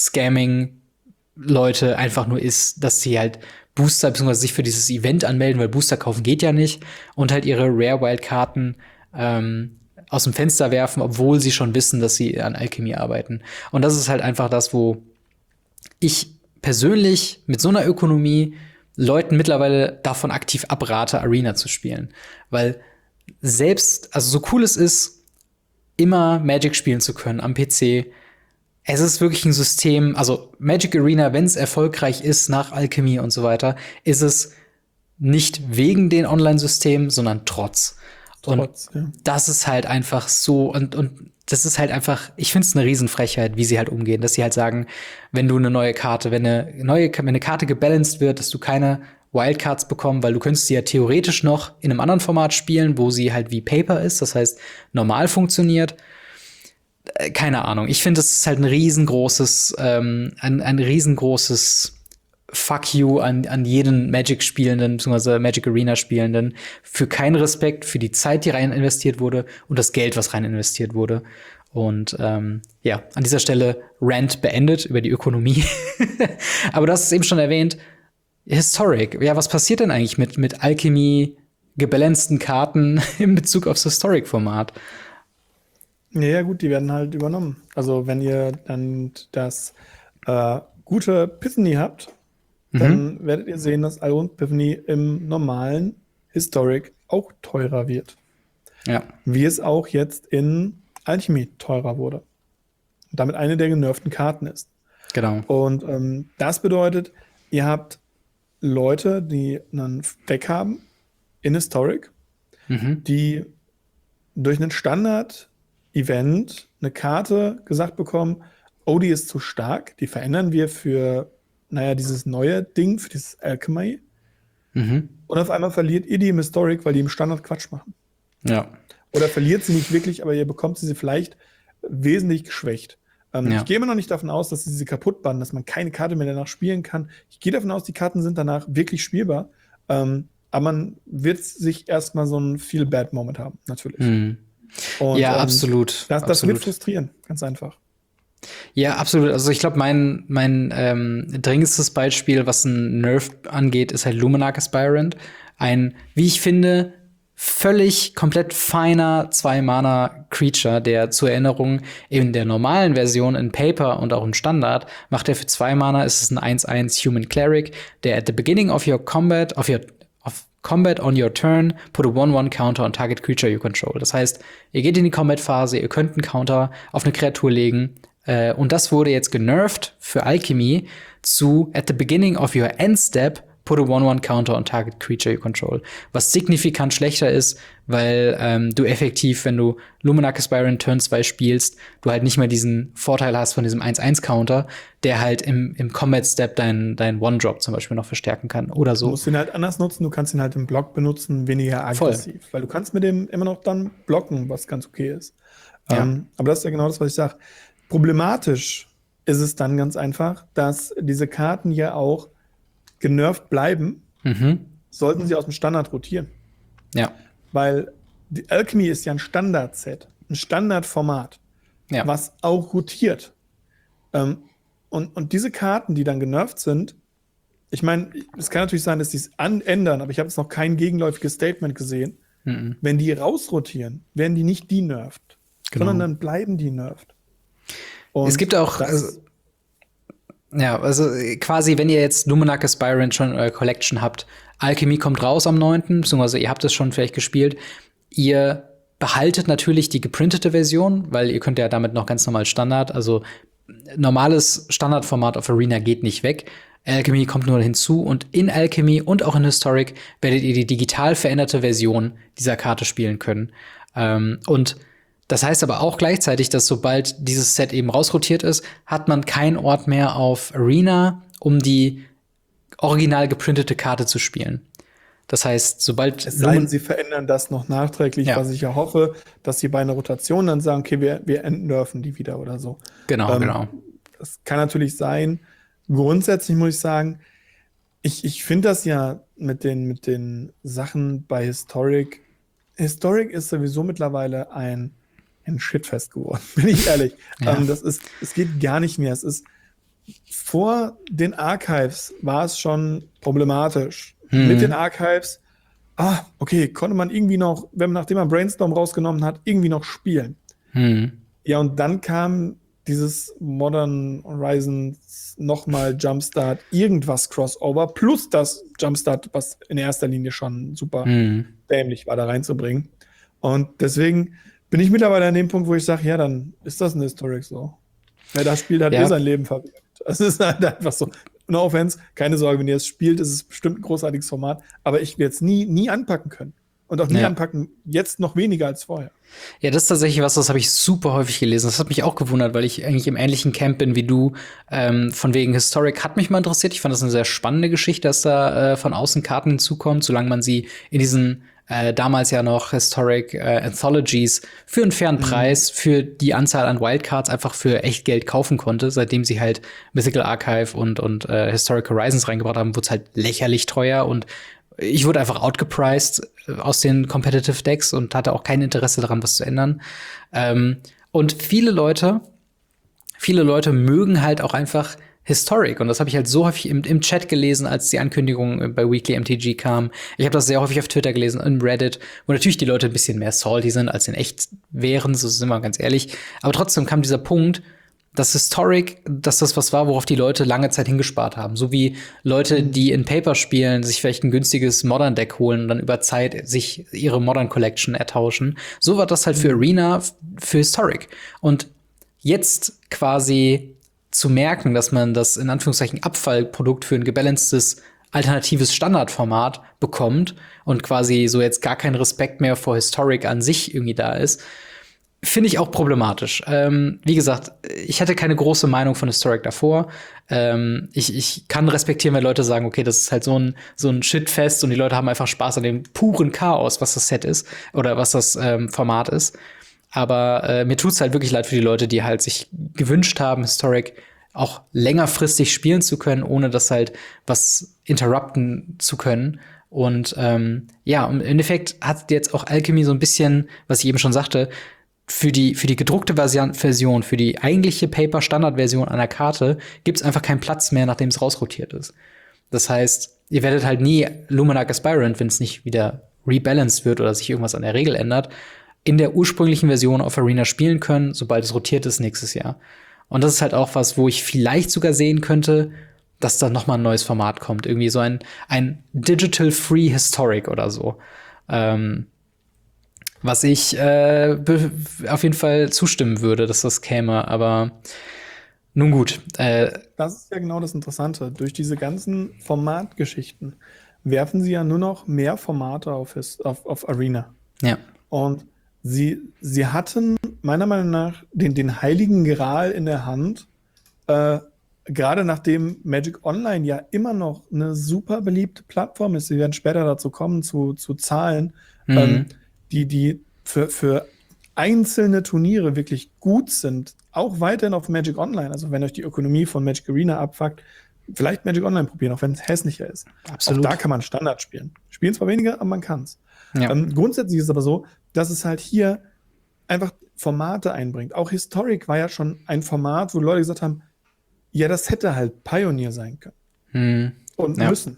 Scamming-Leute einfach nur ist, dass sie halt Booster bzw. sich für dieses Event anmelden, weil Booster kaufen geht ja nicht, und halt ihre Rare-Wild-Karten ähm, aus dem Fenster werfen, obwohl sie schon wissen, dass sie an Alchemy arbeiten. Und das ist halt einfach das, wo ich persönlich mit so einer Ökonomie Leuten mittlerweile davon aktiv abrate, Arena zu spielen. Weil selbst, also so cool es ist, immer Magic spielen zu können am P C, es ist wirklich ein System, also Magic Arena, wenn es erfolgreich ist nach Alchemy und so weiter, ist es nicht wegen den Online-Systemen, sondern trotz. Trotz, und ja. Das ist halt einfach so, und, und das ist halt einfach, ich finde es eine Riesenfrechheit, wie sie halt umgehen, dass sie halt sagen, wenn du eine neue Karte, wenn eine neue, wenn eine Karte gebalanced wird, dass du keine Wildcards bekommst, weil du könntest sie ja theoretisch noch in einem anderen Format spielen, wo sie halt wie Paper ist, das heißt normal funktioniert. Keine Ahnung. Ich finde, das ist halt ein riesengroßes, ähm, ein, ein riesengroßes Fuck you an, an jeden Magic-Spielenden, beziehungsweise Magic Arena-Spielenden, für keinen Respekt für die Zeit, die rein investiert wurde, und das Geld, was rein investiert wurde. Und ähm, ja, an dieser Stelle Rant beendet über die Ökonomie. Aber du hast es eben schon erwähnt, Historic. Ja, was passiert denn eigentlich mit, mit Alchemy gebalanceden Karten in Bezug aufs Historic-Format? Ja, ja, gut, die werden halt übernommen. Also, wenn ihr dann das äh, gute Epiphany habt, mhm. dann werdet ihr sehen, dass Iron Epiphany im normalen Historic auch teurer wird. Ja. Wie es auch jetzt in Alchemy teurer wurde. Und damit eine der genervten Karten ist. Genau. Und ähm, das bedeutet, ihr habt Leute, die einen Deck haben in Historic, mhm. die durch einen Standard-Event eine Karte gesagt bekommen, oh, die ist zu stark, die verändern wir für, naja, dieses neue Ding, für dieses Alchemy. Mhm. Und auf einmal verliert ihr die im Historic, weil die im Standard Quatsch machen. Ja. Oder verliert sie nicht wirklich, aber ihr bekommt sie vielleicht wesentlich geschwächt. Ähm, ja. Ich gehe immer noch nicht davon aus, dass sie diese kaputt bannen, dass man keine Karte mehr danach spielen kann. Ich gehe davon aus, die Karten sind danach wirklich spielbar. Ähm, aber man wird sich erstmal so einen Feel-Bad-Moment haben, natürlich. Mhm. Und, ja, ähm, absolut. Das, das absolut. wird frustrieren, ganz einfach. Ja, absolut. Also ich glaube, mein, mein ähm, dringendstes Beispiel, was ein Nerf angeht, ist halt Luminarch Aspirant. Ein, wie ich finde, völlig komplett feiner Zwei-Mana-Creature, der zur Erinnerung in der normalen Version in Paper und auch im Standard macht er für zwei Mana, ist es ein eins eins Human Cleric, der at the beginning of your combat, of your of combat on your turn, put a one one counter on target creature you control. Das heißt, ihr geht in die Combat-Phase, ihr könnt einen Counter auf eine Kreatur legen, äh, und das wurde jetzt genervt für Alchemy zu at the beginning of your end step, put a one one counter on target creature you control. Was signifikant schlechter ist, weil ähm, du effektiv, wenn du Luminarch Aspirant Turn zwei spielst, du halt nicht mehr diesen Vorteil hast von diesem eins eins Counter, der halt im, im Combat-Step deinen dein One-Drop zum Beispiel noch verstärken kann oder so. Du musst ihn halt anders nutzen, du kannst ihn halt im Block benutzen, weniger aggressiv. Voll. Weil du kannst mit dem immer noch dann blocken, was ganz okay ist. Ja. Ähm, aber das ist ja genau das, was ich sage. Problematisch ist es dann ganz einfach, dass diese Karten ja auch genervt bleiben, mhm. sollten sie aus dem Standard rotieren. Ja. Weil die Alchemy ist ja ein Standard-Set, ein Standardformat, ja. was auch rotiert. Ähm, und, und diese Karten, die dann genervt sind, ich meine, es kann natürlich sein, dass sie es ändern, aber ich habe jetzt noch kein gegenläufiges Statement gesehen. Mhm. Wenn die rausrotieren, werden die nicht denervt, genau. sondern dann bleiben die nervt. Und es gibt auch also ja, also quasi, wenn ihr jetzt Luminarch Aspirant schon in eurer Collection habt, Alchemy kommt raus am neunten, beziehungsweise ihr habt es schon vielleicht gespielt, ihr behaltet natürlich die geprintete Version, weil ihr könnt ja damit noch ganz normal Standard, also normales Standardformat auf Arena geht nicht weg. Alchemy kommt nur hinzu und in Alchemy und auch in Historic werdet ihr die digital veränderte Version dieser Karte spielen können. Ähm, und das heißt aber auch gleichzeitig, dass sobald dieses Set eben rausrotiert ist, hat man keinen Ort mehr auf Arena, um die original geprintete Karte zu spielen. Das heißt, sobald Es sei denn, sie verändern das noch nachträglich, Ja. was ich ja hoffe, dass sie bei einer Rotation dann sagen, okay, wir, wir entnerven die wieder oder so. Genau, Ähm, genau. Das kann natürlich sein. Grundsätzlich muss ich sagen, ich, ich finde das ja mit den, mit den Sachen bei Historic. Historic ist sowieso mittlerweile ein, ein Shitfest geworden, bin ich ehrlich. Ja. Ähm, das ist, es geht gar nicht mehr. Es ist vor den Archives war es schon problematisch. Mhm. Mit den Archives, ah, okay, konnte man irgendwie noch, wenn man, nachdem man Brainstorm rausgenommen hat, irgendwie noch spielen. Hm. Ja, und dann kam dieses Modern Horizons nochmal Jumpstart, irgendwas Crossover, plus das Jumpstart, was in erster Linie schon super Hm. dämlich war, da reinzubringen. Und deswegen bin ich mittlerweile an dem Punkt, wo ich sage, ja, dann ist das ein Historic so. Wer das spielt, hat Ja. eh sein Leben verwirrt. Es ist halt einfach so. No offense, keine Sorge, wenn ihr es spielt, ist es bestimmt ein großartiges Format, aber ich werde es nie, nie anpacken können. Und auch nie Ja. anpacken, jetzt noch weniger als vorher. Ja, das ist tatsächlich was, das habe ich super häufig gelesen. Das hat mich auch gewundert, weil ich eigentlich im ähnlichen Camp bin wie du. Ähm, von wegen Historic hat mich mal interessiert. Ich fand das eine sehr spannende Geschichte, dass da äh, von außen Karten hinzukommen, solange man sie in diesen äh, damals ja noch Historic äh, Anthologies für einen fairen Preis, für die Anzahl an Wildcards einfach für echt Geld kaufen konnte. Seitdem sie halt Mythical Archive und, und äh, Historic Horizons reingebracht haben, wurde es halt lächerlich teuer und ich wurde einfach outgepriced aus den Competitive Decks und hatte auch kein Interesse daran, was zu ändern. Ähm, und viele Leute, viele Leute mögen halt auch einfach Historic. Und das habe ich halt so häufig im, im Chat gelesen, als die Ankündigung bei Weekly M T G kam. Ich habe das sehr häufig auf Twitter gelesen, in Reddit, wo natürlich die Leute ein bisschen mehr salty sind, als in echt wären, so sind wir ganz ehrlich. Aber trotzdem kam dieser Punkt, dass Historic, dass das was war, worauf die Leute lange Zeit hingespart haben. So wie Leute, die in Paper spielen, sich vielleicht ein günstiges Modern-Deck holen und dann über Zeit sich ihre Modern-Collection ertauschen. So war das halt für Arena, für Historic. Und jetzt quasi zu merken, dass man das in Anführungszeichen Abfallprodukt für ein gebalancedes alternatives Standardformat bekommt und quasi so jetzt gar kein Respekt mehr vor Historic an sich irgendwie da ist, finde ich auch problematisch. Ähm, wie gesagt, ich hatte keine große Meinung von Historic davor. Ähm, ich, ich kann respektieren, wenn Leute sagen, okay, das ist halt so ein, so ein Shitfest und die Leute haben einfach Spaß an dem puren Chaos, was das Set ist oder was das ähm, Format ist. Aber äh, mir tut's halt wirklich leid für die Leute, die halt sich gewünscht haben, Historic auch längerfristig spielen zu können, ohne das halt was interrupten zu können. Und ähm, ja, im Endeffekt hat jetzt auch Alchemy so ein bisschen, was ich eben schon sagte, für die, für die gedruckte Version, für die eigentliche Paper-Standard-Version einer Karte gibt's einfach keinen Platz mehr, nachdem es rausrotiert ist. Das heißt, ihr werdet halt nie Luminarch Aspirant, wenn es nicht wieder rebalanced wird oder sich irgendwas an der Regel ändert, in der ursprünglichen Version auf Arena spielen können, sobald es rotiert ist nächstes Jahr. Und das ist halt auch was, wo ich vielleicht sogar sehen könnte, dass da noch mal ein neues Format kommt. Irgendwie so ein, ein Digital Free Historic oder so. Ähm, was ich äh, auf jeden Fall zustimmen würde, dass das käme. Aber nun gut. Äh, das ist ja genau das Interessante. Durch diese ganzen Formatgeschichten werfen sie ja nur noch mehr Formate auf, his, auf, auf Arena. Ja. Und sie, sie hatten meiner Meinung nach den, den heiligen Gral in der Hand, äh, gerade nachdem Magic Online ja immer noch eine super beliebte Plattform ist. Sie werden später dazu kommen, zu, zu Zahlen, Mhm. ähm, die, die für, für einzelne Turniere wirklich gut sind, auch weiterhin auf Magic Online. Also wenn euch die Ökonomie von Magic Arena abfuckt, vielleicht Magic Online probieren, auch wenn es hässlicher ist. Absolut. Auch da kann man Standard spielen. Spielen zwar weniger, aber man kann's. Ja. Ähm, grundsätzlich ist es aber so, dass es halt hier einfach Formate einbringt. Auch Historic war ja schon ein Format, wo Leute gesagt haben, ja, das hätte halt Pioneer sein können. Mhm. Und Ja. müssen.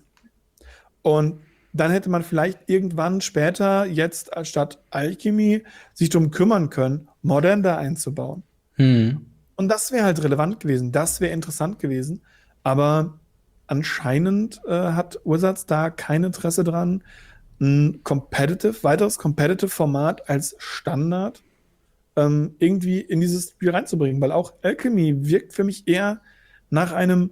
Und dann hätte man vielleicht irgendwann später, jetzt statt Alchemy, sich darum kümmern können, Modern da einzubauen. Mhm. Und das wäre halt relevant gewesen, das wäre interessant gewesen. Aber anscheinend äh, hat Wizards da kein Interesse dran, ein Competitive, weiteres Competitive-Format als Standard ähm, irgendwie in dieses Spiel reinzubringen, weil auch Alchemy wirkt für mich eher nach einem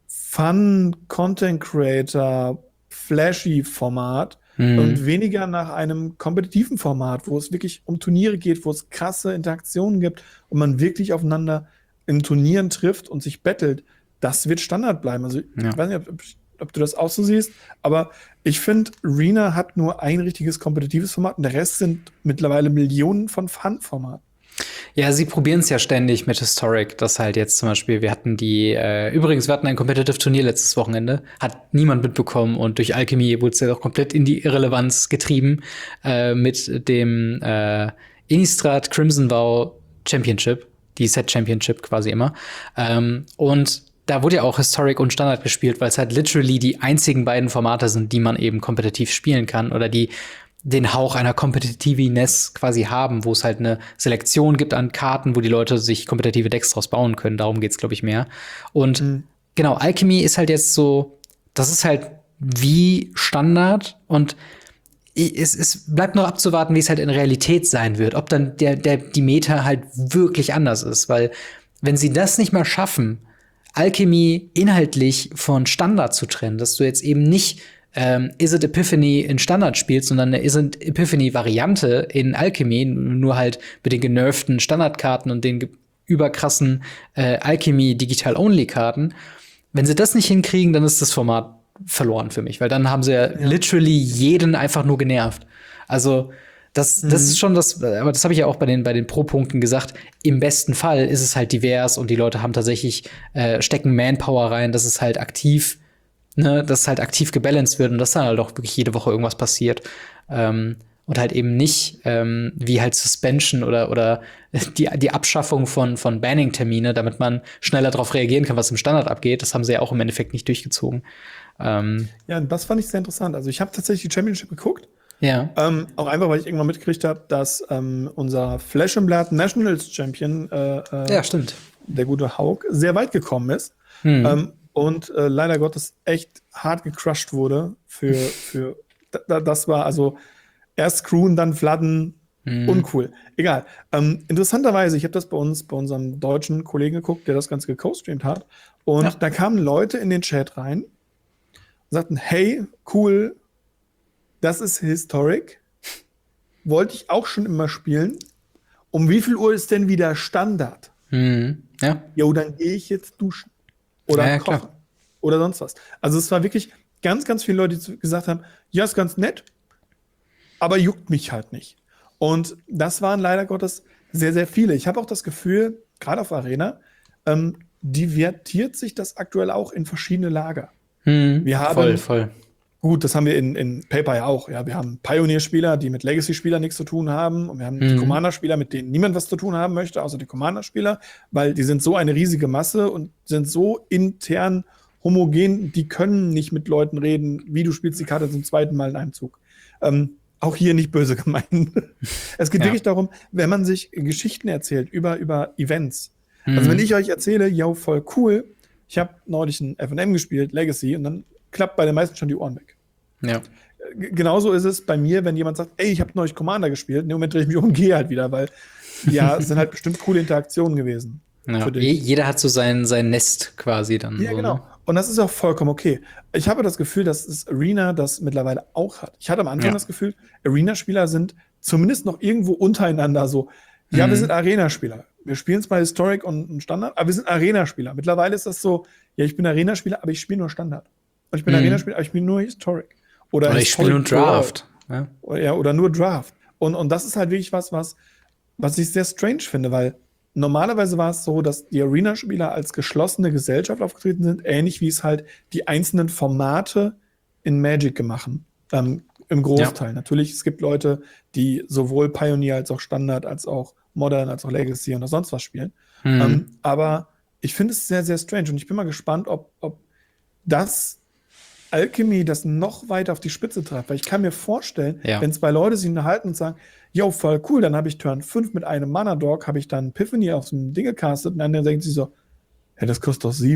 Fun-Content-Creator, flashy Format Mhm. und weniger nach einem kompetitiven Format, wo es wirklich um Turniere geht, wo es krasse Interaktionen gibt und man wirklich aufeinander in Turnieren trifft und sich battelt. Das wird Standard bleiben. Also Ja. ich weiß nicht, ob, ob du das auch so siehst, aber ich finde, Arena hat nur ein richtiges kompetitives Format und der Rest sind mittlerweile Millionen von Fun-Formaten. Ja, sie probieren es ja ständig mit Historic, dass halt jetzt zum Beispiel, wir hatten die, äh, übrigens, wir hatten ein Competitive-Turnier letztes Wochenende, hat niemand mitbekommen und durch Alchemy wurde es ja auch komplett in die Irrelevanz getrieben, äh, mit dem äh, Innistrad Crimson Vow Championship, die Set Championship quasi immer. Ähm, und da wurde ja auch Historic und Standard gespielt, weil es halt literally die einzigen beiden Formate sind, die man eben kompetitiv spielen kann oder die den Hauch einer Competitiveness quasi haben, wo es halt eine Selektion gibt an Karten, wo die Leute sich kompetitive Decks draus bauen können. Darum geht's, glaube ich, mehr. Und mhm. genau, Alchemy ist halt jetzt so, das ist halt wie Standard und es, es bleibt noch abzuwarten, wie es halt in Realität sein wird, ob dann der, der, die Meta halt wirklich anders ist, weil wenn sie das nicht mal schaffen, Alchemy inhaltlich von Standard zu trennen, dass du jetzt eben nicht Ähm, Izzet Epiphany in Standard spielt, sondern eine Izzet Epiphany-Variante in Alchemy, nur halt mit den genervten Standardkarten und den überkrassen äh, Alchemy-Digital-Only-Karten. Wenn sie das nicht hinkriegen, dann ist das Format verloren für mich, weil dann haben sie ja, ja. literally jeden einfach nur genervt. Also das, das mhm. ist schon das, aber das habe ich ja auch bei den, bei den Pro-Punkten gesagt. Im besten Fall ist es halt divers und die Leute haben tatsächlich, äh, stecken Manpower rein, dass es halt aktiv Ne, dass halt aktiv gebalanced wird und dass dann halt auch wirklich jede Woche irgendwas passiert. Ähm, und halt eben nicht ähm, wie halt Suspension oder, oder die, die Abschaffung von, von Banning-Termine, damit man schneller darauf reagieren kann, was im Standard abgeht. Das haben sie ja auch im Endeffekt nicht durchgezogen. Ähm, ja, das fand ich sehr interessant. Also ich habe tatsächlich die Championship geguckt. Ja. Ähm, auch einfach, weil ich irgendwann mitgekriegt habe, dass ähm, unser Flash and Blood Nationals Champion, äh, äh, ja, stimmt. der gute Haug, sehr weit gekommen ist. Hm. Ähm, und äh, leider Gottes echt hart gecrushed wurde für, für da, das war also erst Screwen, dann Fladden, mm. uncool. Egal. Ähm, interessanterweise, ich habe das bei uns, bei unserem deutschen Kollegen geguckt, der das Ganze geco-streamt hat. Und ja. da kamen Leute in den Chat rein und sagten, hey, cool, das ist Historic. Wollte ich auch schon immer spielen. Um wie viel Uhr ist denn wieder Standard? Mm. Ja. Jo, dann gehe ich jetzt duschen. Oder ja, ja, kochen. Klar. Oder sonst was. Also es war wirklich ganz, ganz viele Leute, die gesagt haben, ja, ist ganz nett, aber juckt mich halt nicht. Und das waren leider Gottes sehr, sehr viele. Ich habe auch das Gefühl, gerade auf Arena, ähm, divertiert sich das aktuell auch in verschiedene Lager. Hm, wir haben, voll, voll. Gut, das haben wir in, in Paper ja auch. Ja, wir haben Pioneer-Spieler, die mit Legacy-Spielern nichts zu tun haben. Und wir haben Mhm. die Commander-Spieler, mit denen niemand was zu tun haben möchte, außer die Commander-Spieler, weil die sind so eine riesige Masse und sind so intern homogen, die können nicht mit Leuten reden, wie du spielst die Karte zum zweiten Mal in einem Zug. Ähm, auch hier nicht böse gemeint. Es geht Ja. wirklich darum, wenn man sich Geschichten erzählt über, über Events. Mhm. Also wenn ich euch erzähle, yo, voll cool, ich habe neulich ein F und M gespielt, Legacy, und dann klappt bei den meisten schon die Ohren weg. Ja. G- Genauso ist es bei mir, wenn jemand sagt, ey, ich habe neulich Commander gespielt, in dem Moment drehe ich mich um und gehe halt wieder, weil ja, es sind halt bestimmt coole Interaktionen gewesen. Ja. Für dich. Je- Jeder hat so sein, sein Nest quasi dann. Ja, so, genau. Ne? Und das ist auch vollkommen okay. Ich habe das Gefühl, dass es Arena das mittlerweile auch hat. Ich hatte am Anfang Ja. das Gefühl, Arena-Spieler sind zumindest noch irgendwo untereinander so, ja, Mhm. wir sind Arena-Spieler. Wir spielen zwar Historic und und Standard, aber wir sind Arena-Spieler. Mittlerweile ist das so, ja, ich bin Arena-Spieler, aber ich spiele nur Standard. Und ich bin Mhm. Arena-Spieler, aber ich spiele nur Historic. Oder, Oder ich spiele nur Historic Draft. Ja. Brawl. Oder, ja, oder nur Draft. Und, und das ist halt wirklich was, was, was ich sehr strange finde, weil normalerweise war es so, dass die Arena-Spieler als geschlossene Gesellschaft aufgetreten sind, ähnlich wie es halt die einzelnen Formate in Magic gemacht haben. Ähm, Im Großteil. Ja. Natürlich, es gibt Leute, die sowohl Pioneer als auch Standard, als auch Modern, als auch Legacy oder sonst was spielen. Mhm. Ähm, aber ich finde es sehr, sehr strange. Und ich bin mal gespannt, ob, ob das Alchemy das noch weiter auf die Spitze treibt. Weil ich kann mir vorstellen, Ja. wenn zwei Leute sich unterhalten und sagen, yo, voll cool, dann habe ich Turn fünf mit einem Mana-Dog, habe ich dann Epiphany auf dem Ding gecastet und dann denkt sie so, ja, das kostet doch sieben.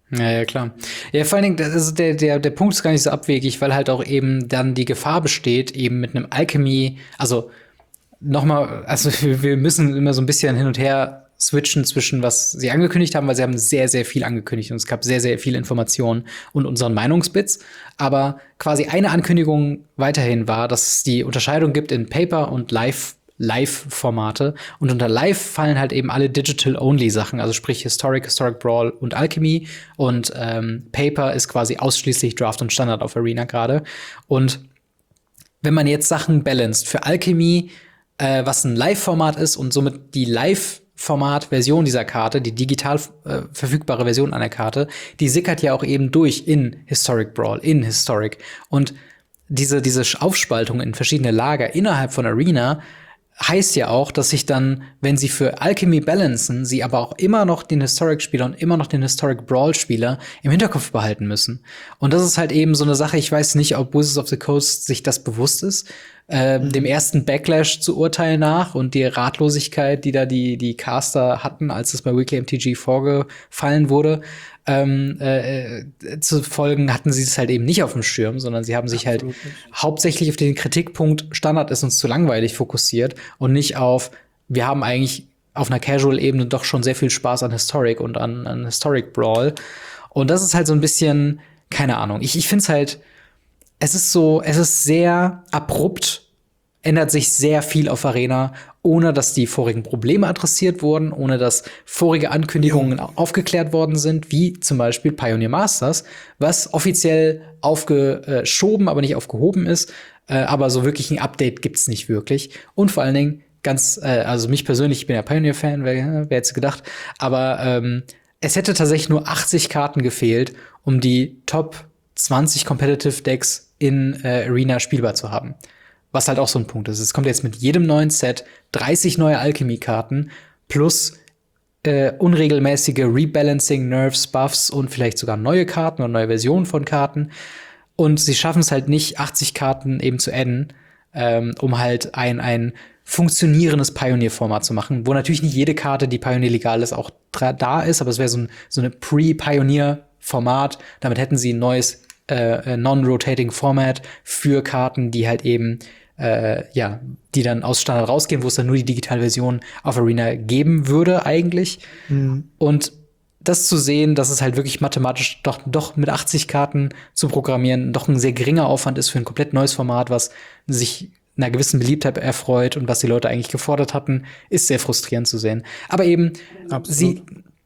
Ja, ja, klar. Ja, vor allen Dingen, also der, der, der Punkt ist gar nicht so abwegig, weil halt auch eben dann die Gefahr besteht, eben mit einem Alchemy, also nochmal, also wir müssen immer so ein bisschen hin und her switchen zwischen, was sie angekündigt haben, weil sie haben sehr, sehr viel angekündigt und es gab sehr, sehr viele Informationen und unseren Meinungsbits. Aber quasi eine Ankündigung weiterhin war, dass es die Unterscheidung gibt in Paper und Live Live-Formate. Und unter Live fallen halt eben alle Digital-Only-Sachen, also sprich Historic, Historic Brawl und Alchemy. Und ähm, Paper ist quasi ausschließlich Draft und Standard auf Arena gerade. Und wenn man jetzt Sachen balanced für Alchemy, äh, was ein Live-Format ist und somit die Live-Format-Version dieser Karte, die digital äh, verfügbare Version einer Karte, die sickert ja auch eben durch in Historic Brawl, in Historic. Und diese, diese Aufspaltung in verschiedene Lager innerhalb von Arena heißt ja auch, dass sich dann, wenn sie für Alchemy balancen, sie aber auch immer noch den Historic-Spieler und immer noch den Historic Brawl-Spieler im Hinterkopf behalten müssen. Und das ist halt eben so eine Sache, ich weiß nicht, ob Wizards of the Coast sich das bewusst ist, äh, mhm. dem ersten Backlash zu urteilen nach und die Ratlosigkeit, die da die, die Caster hatten, als es bei Weekly M T G vorgefallen wurde, ähm, äh, zu folgen, hatten sie es halt eben nicht auf dem Schirm, sondern sie haben sich Absolut halt nicht. hauptsächlich auf den Kritikpunkt Standard ist uns zu langweilig fokussiert und nicht auf, wir haben eigentlich auf einer Casual-Ebene doch schon sehr viel Spaß an Historic und an, an Historic Brawl. Und das ist halt so ein bisschen, keine Ahnung, ich, ich finde es halt, es ist so, es ist sehr abrupt, ändert sich sehr viel auf Arena, ohne dass die vorigen Probleme adressiert wurden, ohne dass vorige Ankündigungen ja. aufgeklärt worden sind, wie zum Beispiel Pioneer Masters, was offiziell aufgeschoben, aber nicht aufgehoben ist. Äh, aber so wirklich ein Update gibt's nicht wirklich. Und vor allen Dingen ganz, äh, also mich persönlich, ich bin ja Pioneer-Fan, wer, wer hätte gedacht, aber ähm, es hätte tatsächlich nur achtzig Karten gefehlt, um die Top zwanzig Competitive Decks in äh, Arena spielbar zu haben. Was halt auch so ein Punkt ist. Es kommt jetzt mit jedem neuen Set dreißig neue Alchemy-Karten plus äh, unregelmäßige Rebalancing, Nerfs, Buffs und vielleicht sogar neue Karten oder neue Versionen von Karten. Und sie schaffen es halt nicht, achtzig Karten eben zu adden, ähm, um halt ein, ein funktionierendes Pioneer-Format zu machen, wo natürlich nicht jede Karte, die Pioneer legal ist, auch da ist, aber es wäre so, ein, so eine Pre-Pioneer-Format. Damit hätten sie ein neues äh, Non-Rotating Format für Karten, die halt eben Äh, ja, die dann aus Standard rausgehen, wo es dann nur die Digitalversion auf Arena geben würde eigentlich. Mhm. Und das zu sehen, dass es halt wirklich mathematisch doch, doch mit achtzig Karten zu programmieren, doch ein sehr geringer Aufwand ist für ein komplett neues Format, was sich einer gewissen Beliebtheit erfreut und was die Leute eigentlich gefordert hatten, ist sehr frustrierend zu sehen. Aber eben, Absolut. sie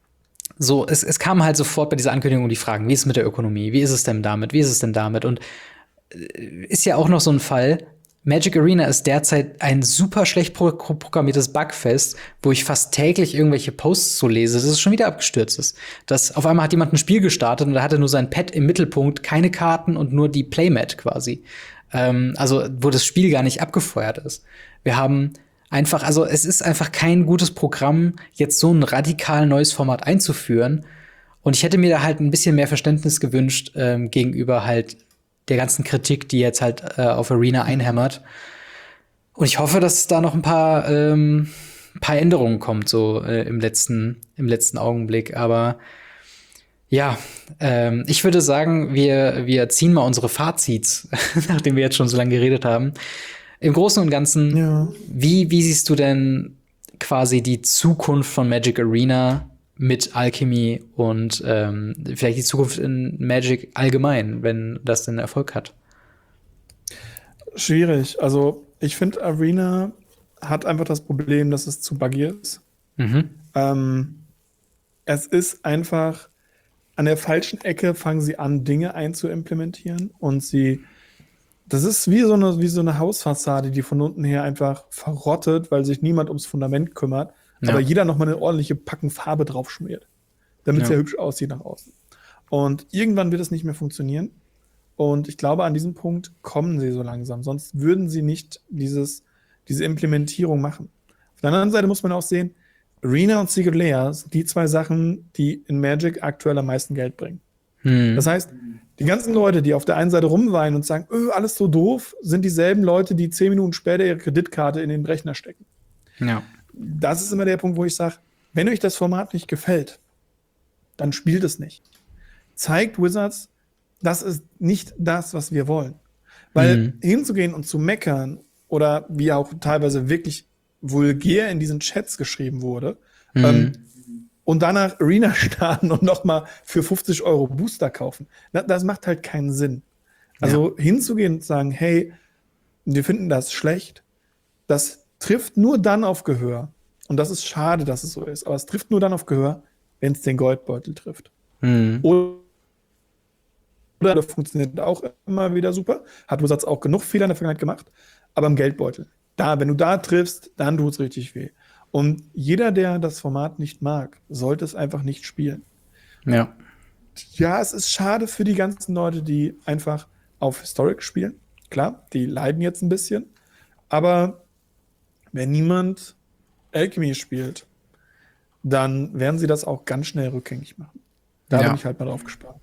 so, es, es kam halt sofort bei dieser Ankündigung die Fragen, wie ist es mit der Ökonomie, wie ist es denn damit, wie ist es denn damit? Und äh, ist ja auch noch so ein Fall, Magic Arena ist derzeit ein super schlecht pro- programmiertes Bugfest, wo ich fast täglich irgendwelche Posts so lese, dass es schon wieder abgestürzt ist. Dass auf einmal hat jemand ein Spiel gestartet und da hatte nur sein Pad im Mittelpunkt, keine Karten und nur die Playmat quasi. Ähm, also wo das Spiel gar nicht abgefeuert ist. Wir haben einfach, also es ist einfach kein gutes Programm, jetzt so ein radikal neues Format einzuführen. Und ich hätte mir da halt ein bisschen mehr Verständnis gewünscht ähm, gegenüber halt der ganzen Kritik, die jetzt halt äh, auf Arena einhämmert. Und ich hoffe, dass da noch ein paar, ähm, paar Änderungen kommt, so äh, im letzten, im letzten Augenblick. Aber ja, ähm, ich würde sagen, wir, wir ziehen mal unsere Fazits, nachdem wir jetzt schon so lange geredet haben. Im Großen und Ganzen, ja. wie, wie siehst du denn quasi die Zukunft von Magic Arena mit Alchemy und ähm, vielleicht die Zukunft in Magic allgemein, wenn das denn Erfolg hat? Schwierig. Also ich finde, Arena hat einfach das Problem, dass es zu buggy ist. Mhm. Ähm, es ist einfach, an der falschen Ecke fangen sie an, Dinge einzuimplementieren und sie, das ist wie so eine, wie so eine Hausfassade, die von unten her einfach verrottet, weil sich niemand ums Fundament kümmert. Ja. Aber jeder noch mal eine ordentliche Packung Farbe drauf schmiert, damit es ja. ja hübsch aussieht nach außen. Und irgendwann wird es nicht mehr funktionieren. Und ich glaube, an diesem Punkt kommen sie so langsam. Sonst würden sie nicht dieses, diese Implementierung machen. Auf der anderen Seite muss man auch sehen, Arena und Secret Lair sind die zwei Sachen, die in Magic aktuell am meisten Geld bringen. Hm. Das heißt, die ganzen Leute, die auf der einen Seite rumweinen und sagen, öh, alles so doof, sind dieselben Leute, die zehn Minuten später ihre Kreditkarte in den Rechner stecken. Ja. Das ist immer der Punkt, wo ich sage, wenn euch das Format nicht gefällt, dann spielt es nicht. zeigt Wizards, das ist nicht das, was wir wollen. Weil mhm. hinzugehen und zu meckern oder wie auch teilweise wirklich vulgär in diesen Chats geschrieben wurde, mhm. ähm, und danach Arena starten und nochmal für fünfzig Euro Booster kaufen, das, das macht halt keinen Sinn. Also ja. hinzugehen und sagen, hey, wir finden das schlecht, das trifft nur dann auf Gehör. Und das ist schade, dass es so ist, aber es trifft nur dann auf Gehör, wenn es den Goldbeutel trifft. Mhm. Oder das funktioniert auch immer wieder super. Hat Wizards auch genug Fehler in der Vergangenheit gemacht, aber im Geldbeutel. Da, wenn du da triffst, dann tut es richtig weh. Und jeder, der das Format nicht mag, sollte es einfach nicht spielen. Ja. Ja, es ist schade für die ganzen Leute, die einfach auf Historic spielen. Klar, die leiden jetzt ein bisschen. Aber wenn niemand Alchemy spielt, dann werden sie das auch ganz schnell rückgängig machen. Da ja. bin ich halt mal drauf gespannt.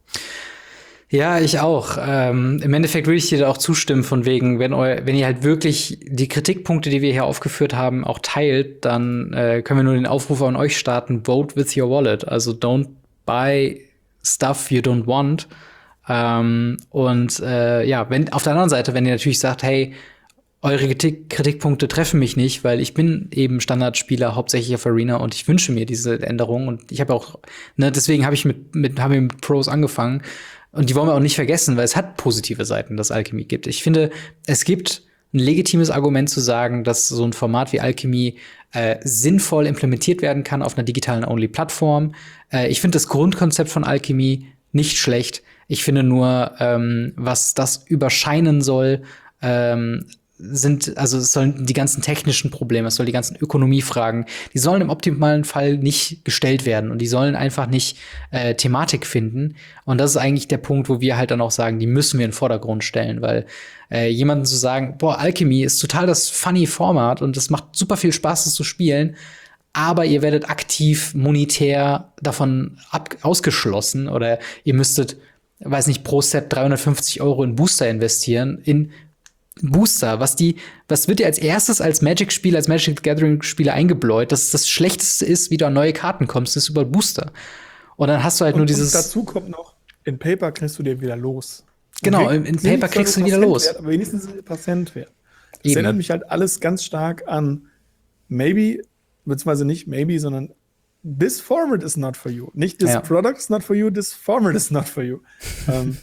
Ja, ich auch. Ähm, im Endeffekt würde ich dir da auch zustimmen, von wegen, wenn, eu, wenn ihr halt wirklich die Kritikpunkte, die wir hier aufgeführt haben, auch teilt, dann äh, können wir nur den Aufruf an euch starten, vote with your wallet. Also don't buy stuff you don't want. Ähm, und äh, ja, wenn auf der anderen Seite, wenn ihr natürlich sagt, hey, eure Kritik, Kritikpunkte treffen mich nicht, weil ich bin eben Standardspieler hauptsächlich auf Arena und ich wünsche mir diese Änderungen und ich habe auch, ne, deswegen habe ich mit, mit, hab ich mit Pros angefangen. Und die wollen wir auch nicht vergessen, weil es hat positive Seiten, das Alchemy gibt. Ich finde, es gibt ein legitimes Argument zu sagen, dass so ein Format wie Alchemy äh, sinnvoll implementiert werden kann auf einer digitalen Only-Plattform. Äh, ich finde das Grundkonzept von Alchemy nicht schlecht. Ich finde nur, ähm, was das überscheinen soll, ähm, sind, also es sollen die ganzen technischen Probleme, es soll die ganzen Ökonomiefragen, die sollen im optimalen Fall nicht gestellt werden und die sollen einfach nicht äh, Thematik finden. Und das ist eigentlich der Punkt, wo wir halt dann auch sagen, die müssen wir in den Vordergrund stellen, weil äh, jemanden zu sagen, boah, Alchemy ist total das funny Format und es macht super viel Spaß, es zu spielen, aber ihr werdet aktiv monetär davon ab ausgeschlossen oder ihr müsstet, weiß nicht, pro Set dreihundertfünfzig Euro in Booster investieren, in Booster, was die, was wird dir als erstes als Magic-Spieler, als Magic the Gathering-Spieler eingebläut, dass es das Schlechteste ist, wie du an neue Karten kommst, ist über Booster. Und dann hast du halt und, nur dieses. Und dazu kommt noch, in Paper kriegst du dir wieder los. Genau, in, in Paper kriegst du wieder los. Wert, aber wenigstens ein Prozent wert. Das erinnert mich halt alles ganz stark an maybe, beziehungsweise nicht maybe, sondern this format is not for you. Nicht this ja. product is not for you, this format is not for you. ähm,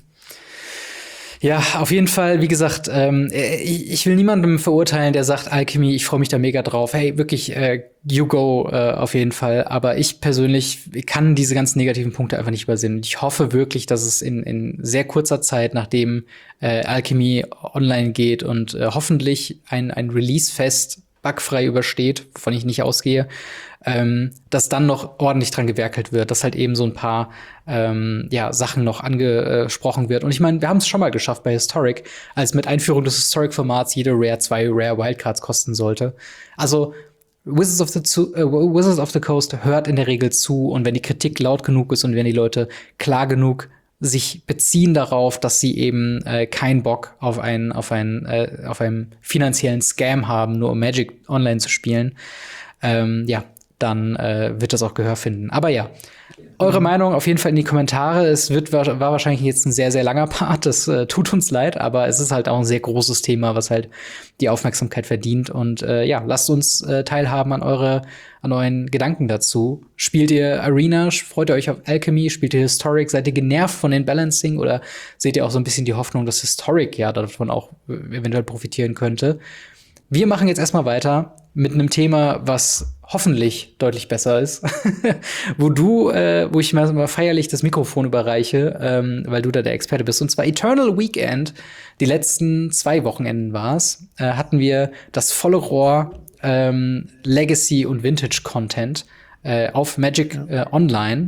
Ja, auf jeden Fall, wie gesagt, ähm, ich, ich will niemandem verurteilen, der sagt, Alchemy, ich freue mich da mega drauf. Hey, wirklich, äh, you go äh, auf jeden Fall. Aber ich persönlich kann diese ganzen negativen Punkte einfach nicht übersehen. Ich hoffe wirklich, dass es in, in sehr kurzer Zeit, nachdem äh, Alchemy online geht und äh, hoffentlich ein, ein Release-Fest bugfrei übersteht, wovon ich nicht ausgehe, ähm, dass dann noch ordentlich dran gewerkelt wird, dass halt eben so ein paar ähm, ja, Sachen noch angesprochen wird. Und ich meine, wir haben es schon mal geschafft bei Historic, als mit Einführung des Historic-Formats jede Rare zwei Rare Wildcards kosten sollte. Also Wizards of the, zu, äh, Wizards of the Coast hört in der Regel zu und wenn die Kritik laut genug ist und wenn die Leute klar genug sich beziehen darauf, dass sie eben äh, keinen Bock auf einen auf einen äh, auf einen finanziellen Scam haben, nur um Magic online zu spielen, ähm, ja, dann äh, wird das auch Gehör finden. Aber ja, eure mhm. Meinung auf jeden Fall in die Kommentare. Es wird war, war wahrscheinlich jetzt ein sehr sehr langer Part. Das äh, tut uns leid, aber es ist halt auch ein sehr großes Thema, was halt die Aufmerksamkeit verdient. Und äh, ja, lasst uns äh, teilhaben an eure an euren Gedanken dazu. Spielt ihr Arena? Freut ihr euch auf Alchemy? Spielt ihr Historic? Seid ihr genervt von den Balancing? Oder seht ihr auch so ein bisschen die Hoffnung, dass Historic ja davon auch eventuell profitieren könnte? Wir machen jetzt erstmal weiter mit einem Thema, was hoffentlich deutlich besser ist, wo du, äh, wo ich mal feierlich das Mikrofon überreiche, ähm, weil du da der Experte bist. Und zwar Eternal Weekend. Die letzten zwei Wochenenden war's, äh, hatten wir das volle Rohr ähm, Legacy und Vintage Content äh, auf Magic äh, Online.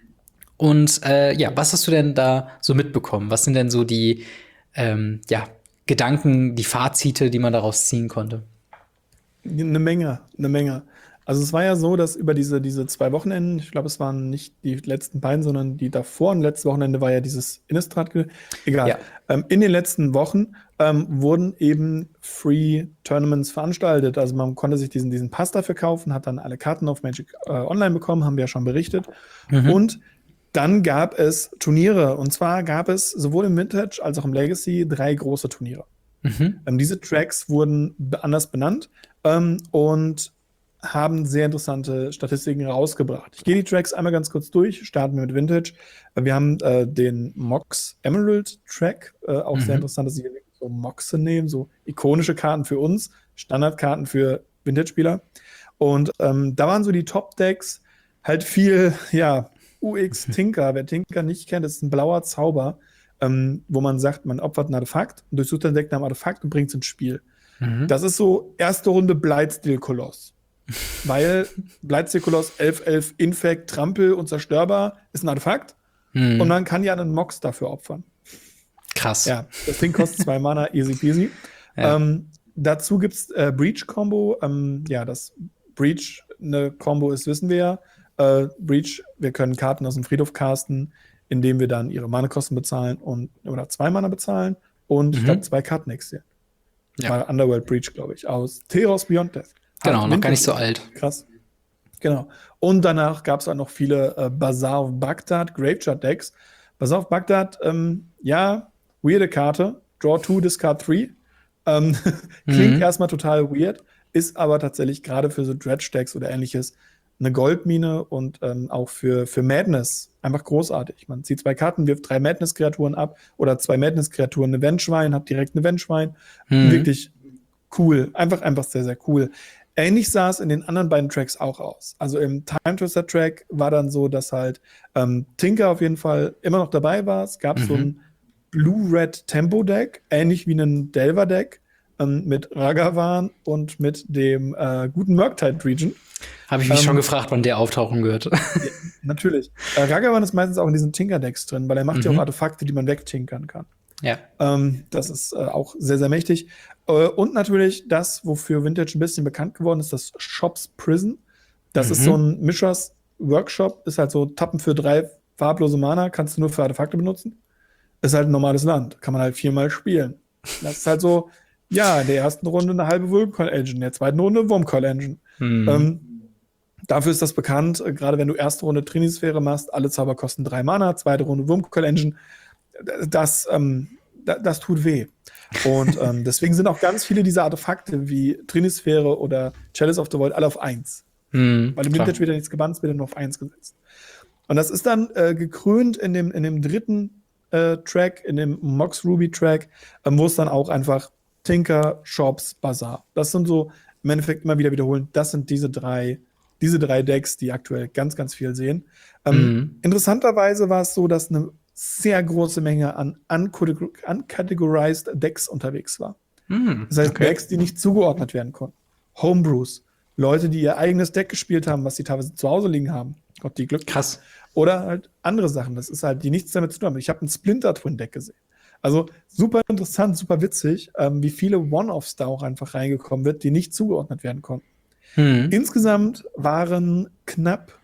Und äh, ja, was hast du denn da so mitbekommen? Was sind denn so die ähm, ja, Gedanken, die Fazite, die man daraus ziehen konnte? Eine Menge, eine Menge. Also es war ja so, dass über diese, diese zwei Wochenenden, ich glaube, es waren nicht die letzten beiden, sondern die davor, und letztes Wochenende war ja dieses Innistrad, egal. Ja. Ähm, in den letzten Wochen ähm, wurden eben Free-Tournaments veranstaltet. Also man konnte sich diesen, diesen Pass dafür kaufen, hat dann alle Karten auf Magic äh, Online bekommen, haben wir ja schon berichtet. Mhm. Und Dann gab es Turniere. Und zwar gab es sowohl im Vintage als auch im Legacy drei große Turniere. Mhm. Ähm, diese Tracks wurden be- anders benannt ähm, und haben sehr interessante Statistiken rausgebracht. Ich gehe die Tracks einmal ganz kurz durch. Starten wir mit Vintage. Äh, Wir haben äh, den Mox Emerald Track. Äh, auch sehr Mhm. interessant, dass sie hier wirklich so Moxe nehmen. So ikonische Karten für uns. Standardkarten für Vintage-Spieler. Und ähm, da waren so die Top-Decks halt viel, ja, U X Tinker. Wer Tinker nicht kennt, ist ein blauer Zauber, ähm, wo man sagt, man opfert ein Artefakt und durchsucht ein Deck nach einem Artefakt und bringt es ins Spiel. Mhm. Das ist so erste Runde Blightsteel-Koloss. Weil Blightsteel-Koloss elf elf Infect, Trampel und zerstörbar ist ein Artefakt. Mhm. Und man kann ja einen Mox dafür opfern. Krass. Ja, das Ding kostet zwei Mana, easy peasy. Ja. Ähm, dazu gibt es äh, Breach-Combo. Ähm, ja, dass Breach eine Combo ist, wissen wir ja. Äh, Breach, wir können Karten aus dem Friedhof casten, indem wir dann ihre Mana-Kosten bezahlen und oder zwei Mana bezahlen und ich Mhm. glaube zwei Karten extra. Ja. War Underworld Breach, glaube ich, aus Theros Beyond Death. Genau, Hat noch gar nicht so Vintage. alt. Krass. Genau. Und danach gab es auch noch viele äh, Bazaar of Baghdad Graveyard Decks. Bazaar of Baghdad, ähm, ja, weirde Karte. Draw two, discard three. Ähm, klingt Mhm. erstmal total weird, ist aber tatsächlich gerade für so Dredge-Decks oder ähnliches eine Goldmine und ähm, auch für, für Madness einfach großartig. Man zieht zwei Karten, wirft drei Madness-Kreaturen ab oder zwei Madness-Kreaturen, eine Vengevine, hat direkt eine Vengevine. Mhm. Wirklich cool. Einfach, einfach sehr, sehr cool. Ähnlich sah es in den anderen beiden Tracks auch aus. Also im Time Twister Track war dann so, dass halt ähm, Tinker auf jeden Fall immer noch dabei war. Es gab Mhm. so ein Blue-Red Tempo Deck, ähnlich wie ein Delver Deck ähm, mit Ragavan und mit dem äh, guten Murktide Region. Habe ich mich Ähm, schon gefragt, wann der auftauchen wird. Ja, natürlich. Äh, Ragavan ist meistens auch in diesen Tinker-Decks drin, weil er macht ja Mhm. auch Artefakte, die man wegtinkern kann. Ja. Ähm, das ist äh, auch sehr, sehr mächtig. Äh, und natürlich das, wofür Vintage ein bisschen bekannt geworden ist, das Shops Prison. Das Mhm. ist so ein Mischers Workshop, ist halt so Tappen für drei farblose Mana, kannst du nur für Artefakte benutzen. Ist halt ein normales Land, kann man halt viermal spielen. Das ist halt so, ja, in der ersten Runde eine halbe Vulcan Engine, in der zweiten Runde Wurmcoil Engine. Mhm. Ähm, dafür ist das bekannt, äh, gerade wenn du erste Runde Trinisphäre machst, alle Zauber kosten drei Mana, zweite Runde Wurmcoil Engine. Das, ähm, da, das tut weh. Und ähm, deswegen sind auch ganz viele dieser Artefakte wie Trinisphäre oder Chalice of the Void alle auf eins. Mhm. Weil im Klar. Vintage wird ja nichts gebannt, es wird ja nur auf eins gesetzt. Und das ist dann äh, gekrönt in dem, in dem dritten äh, Track, in dem Mox Ruby Track, ähm, wo es dann auch einfach Tinker, Shops, Bazaar. Das sind so im Endeffekt immer wieder wiederholen. Das sind diese drei, diese drei Decks, die aktuell ganz, ganz viel sehen. Ähm, Mhm. Interessanterweise war es so, dass eine sehr große Menge an uncateg- uncategorized Decks unterwegs war. Mhm. Das heißt, Okay. Decks, die nicht zugeordnet werden konnten. Homebrews. Leute, die ihr eigenes Deck gespielt haben, was sie teilweise zu Hause liegen haben. Gott, die Glück. Krass. Oder halt andere Sachen. Das ist halt, die nichts damit zu tun haben. Ich habe ein Splinter-Twin-Deck gesehen. Also super interessant, super witzig, ähm, wie viele One-Offs da auch einfach reingekommen wird, die nicht zugeordnet werden konnten. Mhm. Insgesamt waren knapp,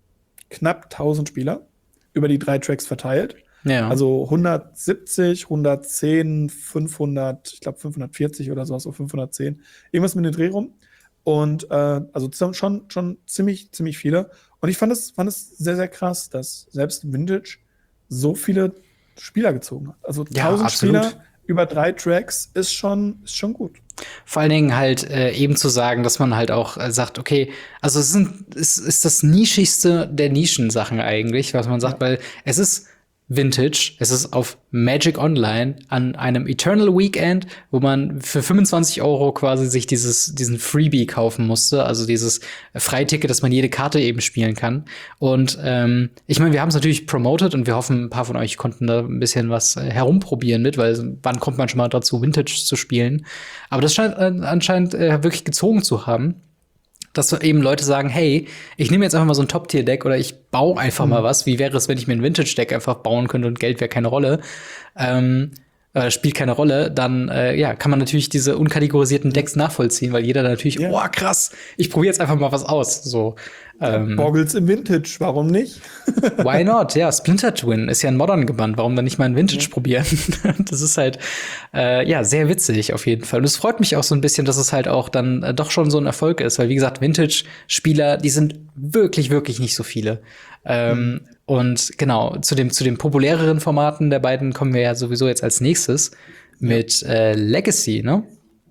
knapp tausend Spieler über die drei Tracks verteilt. Ja. Also hundertsiebzig, hundertzehn, fünfhundert, ich glaube fünfhundertvierzig oder sowas, so fünfhundertzehn. Irgendwas mit dem Dreh rum. Und äh, also z- schon, schon ziemlich, ziemlich viele. Und ich fand es, fand es sehr, sehr krass, dass selbst Vintage so viele Spieler gezogen hat. Also Ja, tausend absolut. Spieler über drei Tracks ist schon, ist schon gut. Vor allen Dingen halt äh, eben zu sagen, dass man halt auch äh, sagt, okay, also es, sind, es ist das nischigste der Nischensachen eigentlich, was man sagt, Ja. weil es ist Vintage, es ist auf Magic Online an einem Eternal Weekend, wo man für fünfundzwanzig Euro quasi sich dieses, diesen Freebie kaufen musste, also dieses Freiticket, dass man jede Karte eben spielen kann. Und ähm, ich meine, wir haben es natürlich promoted und wir hoffen, ein paar von euch konnten da ein bisschen was äh, herumprobieren mit, weil wann kommt man schon mal dazu, Vintage zu spielen? Aber das scheint äh, anscheinend äh, wirklich gezogen zu haben, dass so eben Leute sagen, hey, ich nehme jetzt einfach mal so ein Top-Tier-Deck oder ich baue einfach Mhm. mal was. Wie wäre es, wenn ich mir ein Vintage-Deck einfach bauen könnte und Geld wäre keine Rolle? Ähm, äh, spielt keine Rolle, dann äh, ja, kann man natürlich diese unkategorisierten Decks nachvollziehen, weil jeder natürlich, Ja. boah, krass, ich probiere jetzt einfach mal was aus. So, ähm, Boggles im Vintage, warum nicht? why not? Ja, Splinter Twin ist ja in Modern gebannt. Warum dann nicht mal ein Vintage Ja. probieren? Das ist halt, äh, ja, sehr witzig auf jeden Fall. Und es freut mich auch so ein bisschen, dass es halt auch dann äh, doch schon so ein Erfolg ist. Weil, wie gesagt, Vintage-Spieler, die sind wirklich, wirklich nicht so viele. Ähm, Und genau, zu dem, zu den populäreren Formaten der beiden kommen wir ja sowieso jetzt als nächstes mit äh, Legacy, ne?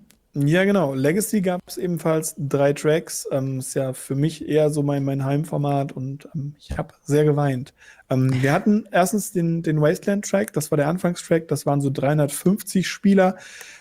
Ja, genau. Legacy gab es ebenfalls drei Tracks. Ähm, ist ja für mich eher so mein, mein Heimformat und ähm, ich habe sehr geweint. Ähm, wir hatten erstens den, den Wasteland-Track, das war der Anfangstrack, das waren so dreihundertfünfzig Spieler.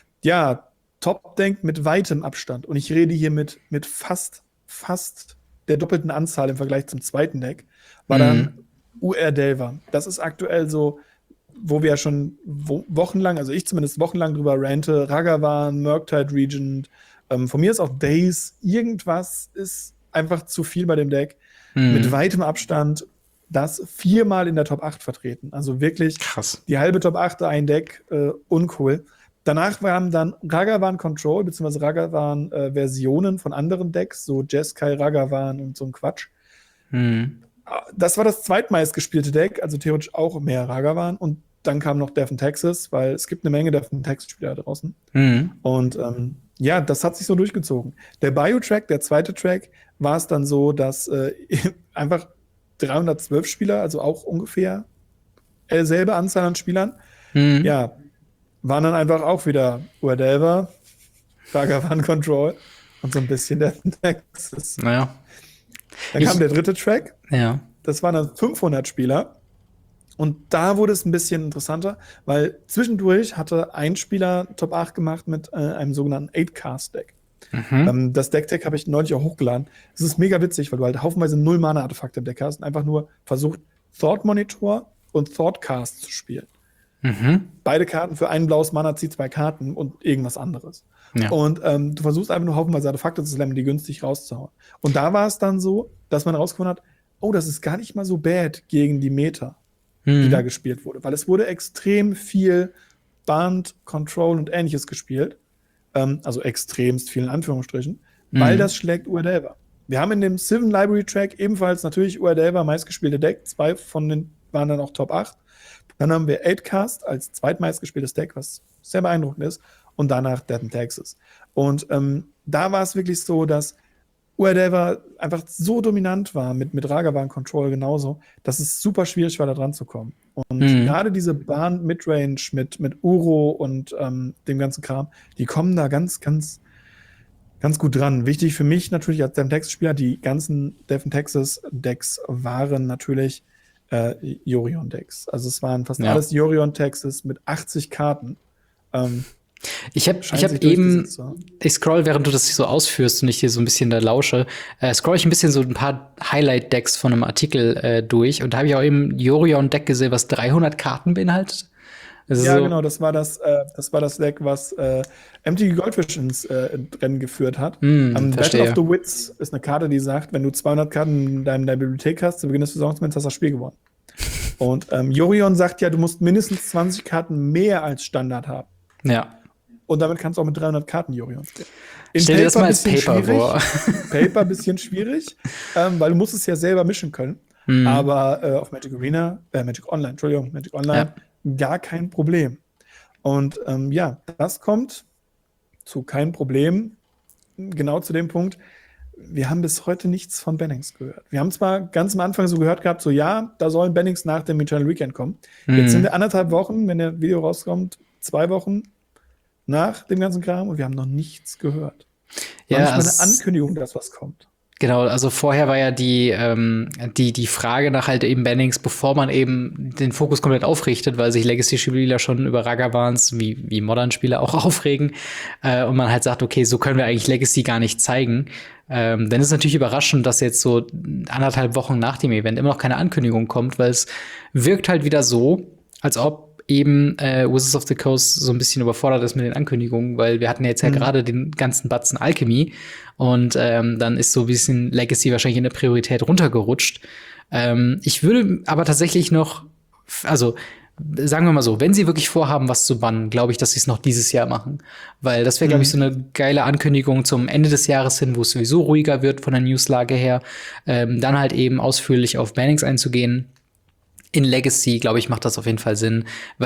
Ja, Top-Deck mit weitem Abstand. Und ich rede hier mit, mit fast, fast der doppelten Anzahl im Vergleich zum zweiten Deck, war dann Mhm. U R Delver. Das ist aktuell so, wo wir ja schon wo wochenlang, also ich zumindest wochenlang drüber rante, Ragavan, Murktide Regent, ähm, von mir ist auch Days, irgendwas ist einfach zu viel bei dem Deck. Mit Mhm. weitem Abstand das viermal in der Top acht vertreten. Also wirklich Krass. die halbe Top acht ein Deck, äh, uncool. Danach waren dann Ragavan Control, beziehungsweise Ragavan äh, Versionen von anderen Decks, so Jeskai, Ragavan und so ein Quatsch. Mhm. Das war das zweitmeist gespielte Deck, also theoretisch auch mehr Ragavan. Und dann kam noch Death in Texas, weil es gibt eine Menge Death in Texas-Spieler da draußen. Mhm. Und ähm, ja, das hat sich so durchgezogen. Der Bio-Track, der zweite Track, war es dann so, dass äh, einfach dreihundertzwölf Spieler, also auch ungefähr selbe Anzahl an Spielern, Mhm. ja, waren dann einfach auch wieder Urdelver, Ragavan Control und so ein bisschen Death in Texas. Naja. Dann Ich- kam der dritte Track, Ja. das waren dann fünfhundert Spieler. Und da wurde es ein bisschen interessanter, weil zwischendurch hatte ein Spieler Top acht gemacht mit äh, einem sogenannten eight-Cast-Deck. Mhm. Ähm, das Deck-Tech habe ich neulich auch hochgeladen. Es ist mega witzig, weil du halt haufenweise null Mana-Artefakte im Deck hast und einfach nur versucht, Thought Monitor und Thought Cast zu spielen. Mhm. Beide Karten für ein blaues Mana zieht zwei Karten und irgendwas anderes. Ja. Und ähm, du versuchst einfach nur haufenweise Artefakte zu slammen, die günstig rauszuhauen. Und da war es dann so, dass man rausgefunden hat, oh, das ist gar nicht mal so bad gegen die Meta, die Mhm. da gespielt wurde. Weil es wurde extrem viel Band, Control und ähnliches gespielt. Ähm, also extremst viel in Anführungsstrichen. Mhm. Weil das schlägt U R Delver. Wir haben in dem Sylvan Library Track ebenfalls natürlich U R Delver meistgespielte Deck. Zwei von den waren dann auch Top acht. Dann haben wir eight-Cast als zweitmeistgespieltes Deck, was sehr beeindruckend ist. Und danach Death in Texas. Und ähm, da war es wirklich so, dass U R Delver einfach so dominant war, mit, mit Ragavan Control genauso, dass es super schwierig war, da dran zu kommen. Und Mhm. gerade diese Bahn Midrange mit, mit Uro und ähm, dem ganzen Kram, die kommen da ganz, ganz, ganz gut dran. Wichtig für mich natürlich als Death in Texas-Spieler, die ganzen Death in Texas-Decks waren natürlich äh, Yorion-Decks. Also es waren fast Ja. alles Yorion-Texas mit achtzig Karten. Ähm, Ich habe scheint ich hab sich eben, durchgesetzt zu haben. ich scroll, während du das so ausführst und ich hier so ein bisschen da lausche, äh, scroll ich ein bisschen so ein paar Highlight-Decks von einem Artikel äh, durch und da habe ich auch eben ein Yorion-Deck gesehen, was dreihundert Karten beinhaltet. Also Ja, so, genau, das war das, äh, das war das Deck, was äh, M T G Goldfish ins äh, Rennen geführt hat. Hm, Ähm, Battle verstehe. of the Wits ist eine Karte, die sagt, wenn du zweihundert Karten in deinem- deiner Bibliothek hast, zu Beginn des Saisonments hast du das Spiel gewonnen. Und ähm, Yorion sagt ja, du musst mindestens zwanzig Karten mehr als Standard haben. Ja. Und damit kannst du auch mit dreihundert Karten Yorion spielen. In Stell dir das mal als bisschen Paper schwierig. vor. Paper bisschen schwierig, ähm, weil du musst es ja selber mischen können. Mhm. Aber äh, auf Magic Arena, äh, Magic Online, Entschuldigung, Magic Online, gar kein Problem. Und ähm, ja, das kommt zu kein Problem, genau zu dem Punkt, wir haben bis heute nichts von Bannings gehört. Wir haben zwar ganz am Anfang so gehört gehabt, so ja, da sollen Bannings nach dem Eternal Weekend kommen. Mhm. Jetzt sind wir anderthalb Wochen, wenn der Video rauskommt, zwei Wochen nach dem ganzen Kram und wir haben noch nichts gehört. Ja, Manchmal es- eine Ankündigung, dass was kommt. Genau, also vorher war ja die, ähm, die, die Frage nach halt eben Bannings, bevor man eben den Fokus komplett aufrichtet, weil sich Legacy-Spieler schon über Ragavans wie, wie Modern-Spieler auch aufregen äh, und man halt sagt, okay, so können wir eigentlich Legacy gar nicht zeigen. Ähm, dann ist es natürlich überraschend, dass jetzt so anderthalb Wochen nach dem Event immer noch keine Ankündigung kommt, weil es wirkt halt wieder so, als ob eben äh, Wizards of the Coast so ein bisschen überfordert ist mit den Ankündigungen, weil wir hatten ja jetzt ja Mhm. gerade den ganzen Batzen Alchemy und ähm, dann ist so ein bisschen Legacy wahrscheinlich in der Priorität runtergerutscht. Ähm, ich würde aber tatsächlich noch, also sagen wir mal so, wenn sie wirklich vorhaben, was zu bannen, glaube ich, dass sie es noch dieses Jahr machen. Weil das wäre, glaube ich, so eine geile Ankündigung zum Ende des Jahres hin, wo es sowieso ruhiger wird von der Newslage her. Ähm, dann halt eben ausführlich auf Bannings einzugehen. In Legacy, glaube ich, macht das auf jeden Fall Sinn, weil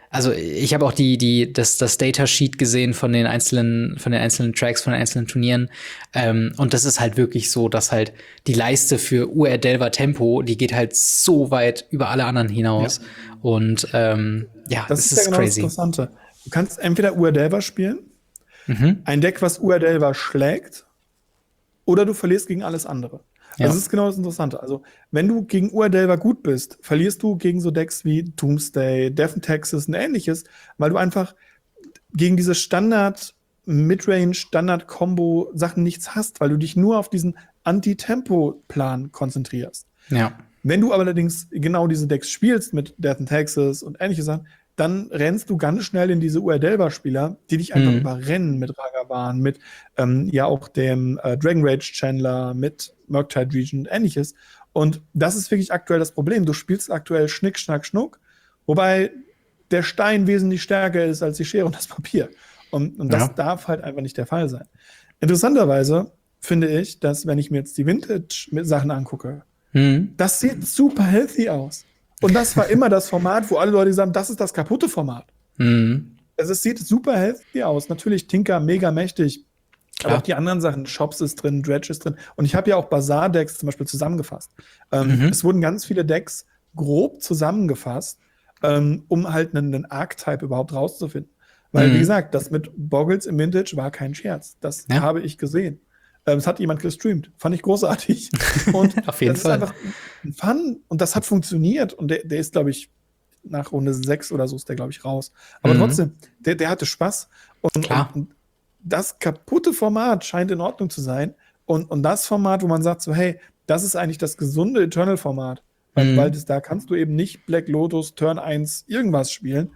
also ich habe auch die, die, das, das Datasheet gesehen von den einzelnen, von den einzelnen Tracks, von den einzelnen Turnieren. Ähm, und das ist halt wirklich so, dass halt die Leiste für U R Delver Tempo, die geht halt so weit über alle anderen hinaus. Ja. Und ähm, ja, das, das ist, ist ja genau crazy. Das Interessante. Du kannst entweder U R Delver spielen, mhm. ein Deck, was U R Delver schlägt, oder du verlierst gegen alles andere. Ja. Das ist genau das Interessante. Also, wenn du gegen U R Delver gut bist, verlierst du gegen so Decks wie Doomsday, Death and Taxes und ähnliches, weil du einfach gegen diese Standard Midrange, Standard-Combo-Sachen nichts hast, weil du dich nur auf diesen Anti-Tempo-Plan konzentrierst. Ja. Wenn du aber allerdings genau diese Decks spielst mit Death and Taxes und ähnliche Sachen, dann rennst du ganz schnell in diese U R Delver-Spieler, die dich einfach mhm. überrennen mit Ragavan, mit ähm, ja auch dem äh, Dragon Rage Chandler, mit Murktide Regent und ähnliches. Und das ist wirklich aktuell das Problem. Du spielst aktuell Schnick, Schnack, Schnuck, wobei der Stein wesentlich stärker ist als die Schere und das Papier. Und, und das ja. darf halt einfach nicht der Fall sein. Interessanterweise finde ich, dass wenn ich mir jetzt die Vintage-Sachen angucke, mhm. das sieht super healthy aus. Und das war immer das Format, wo alle Leute sagen, das ist das kaputte Format. Mhm. Also es sieht super healthy aus. Natürlich Tinker mega mächtig. Klar. Aber auch die anderen Sachen, Shops ist drin, Dredge ist drin. Und ich habe ja auch Bazaar-Decks zum Beispiel zusammengefasst. Ähm, mhm. Es wurden ganz viele Decks grob zusammengefasst, ähm, um halt einen, einen Archetype überhaupt rauszufinden. Weil, mhm. wie gesagt, das mit Boggles im Vintage war kein Scherz. Das ja. habe ich gesehen. Ähm, es hat jemand gestreamt. Fand ich großartig. Und auf jeden das Fall. ist einfach ein Fun. Und das hat funktioniert. Und der, der ist, glaube ich, nach Runde sechs oder so ist der, glaube ich, raus. Aber mhm. trotzdem, der, der hatte Spaß. Und, Klar. und, und das kaputte Format scheint in Ordnung zu sein. Und, und das Format, wo man sagt so, hey, das ist eigentlich das gesunde Eternal-Format. Weil, mhm. weil das, da kannst du eben nicht Black Lotus, Turn eins, irgendwas spielen.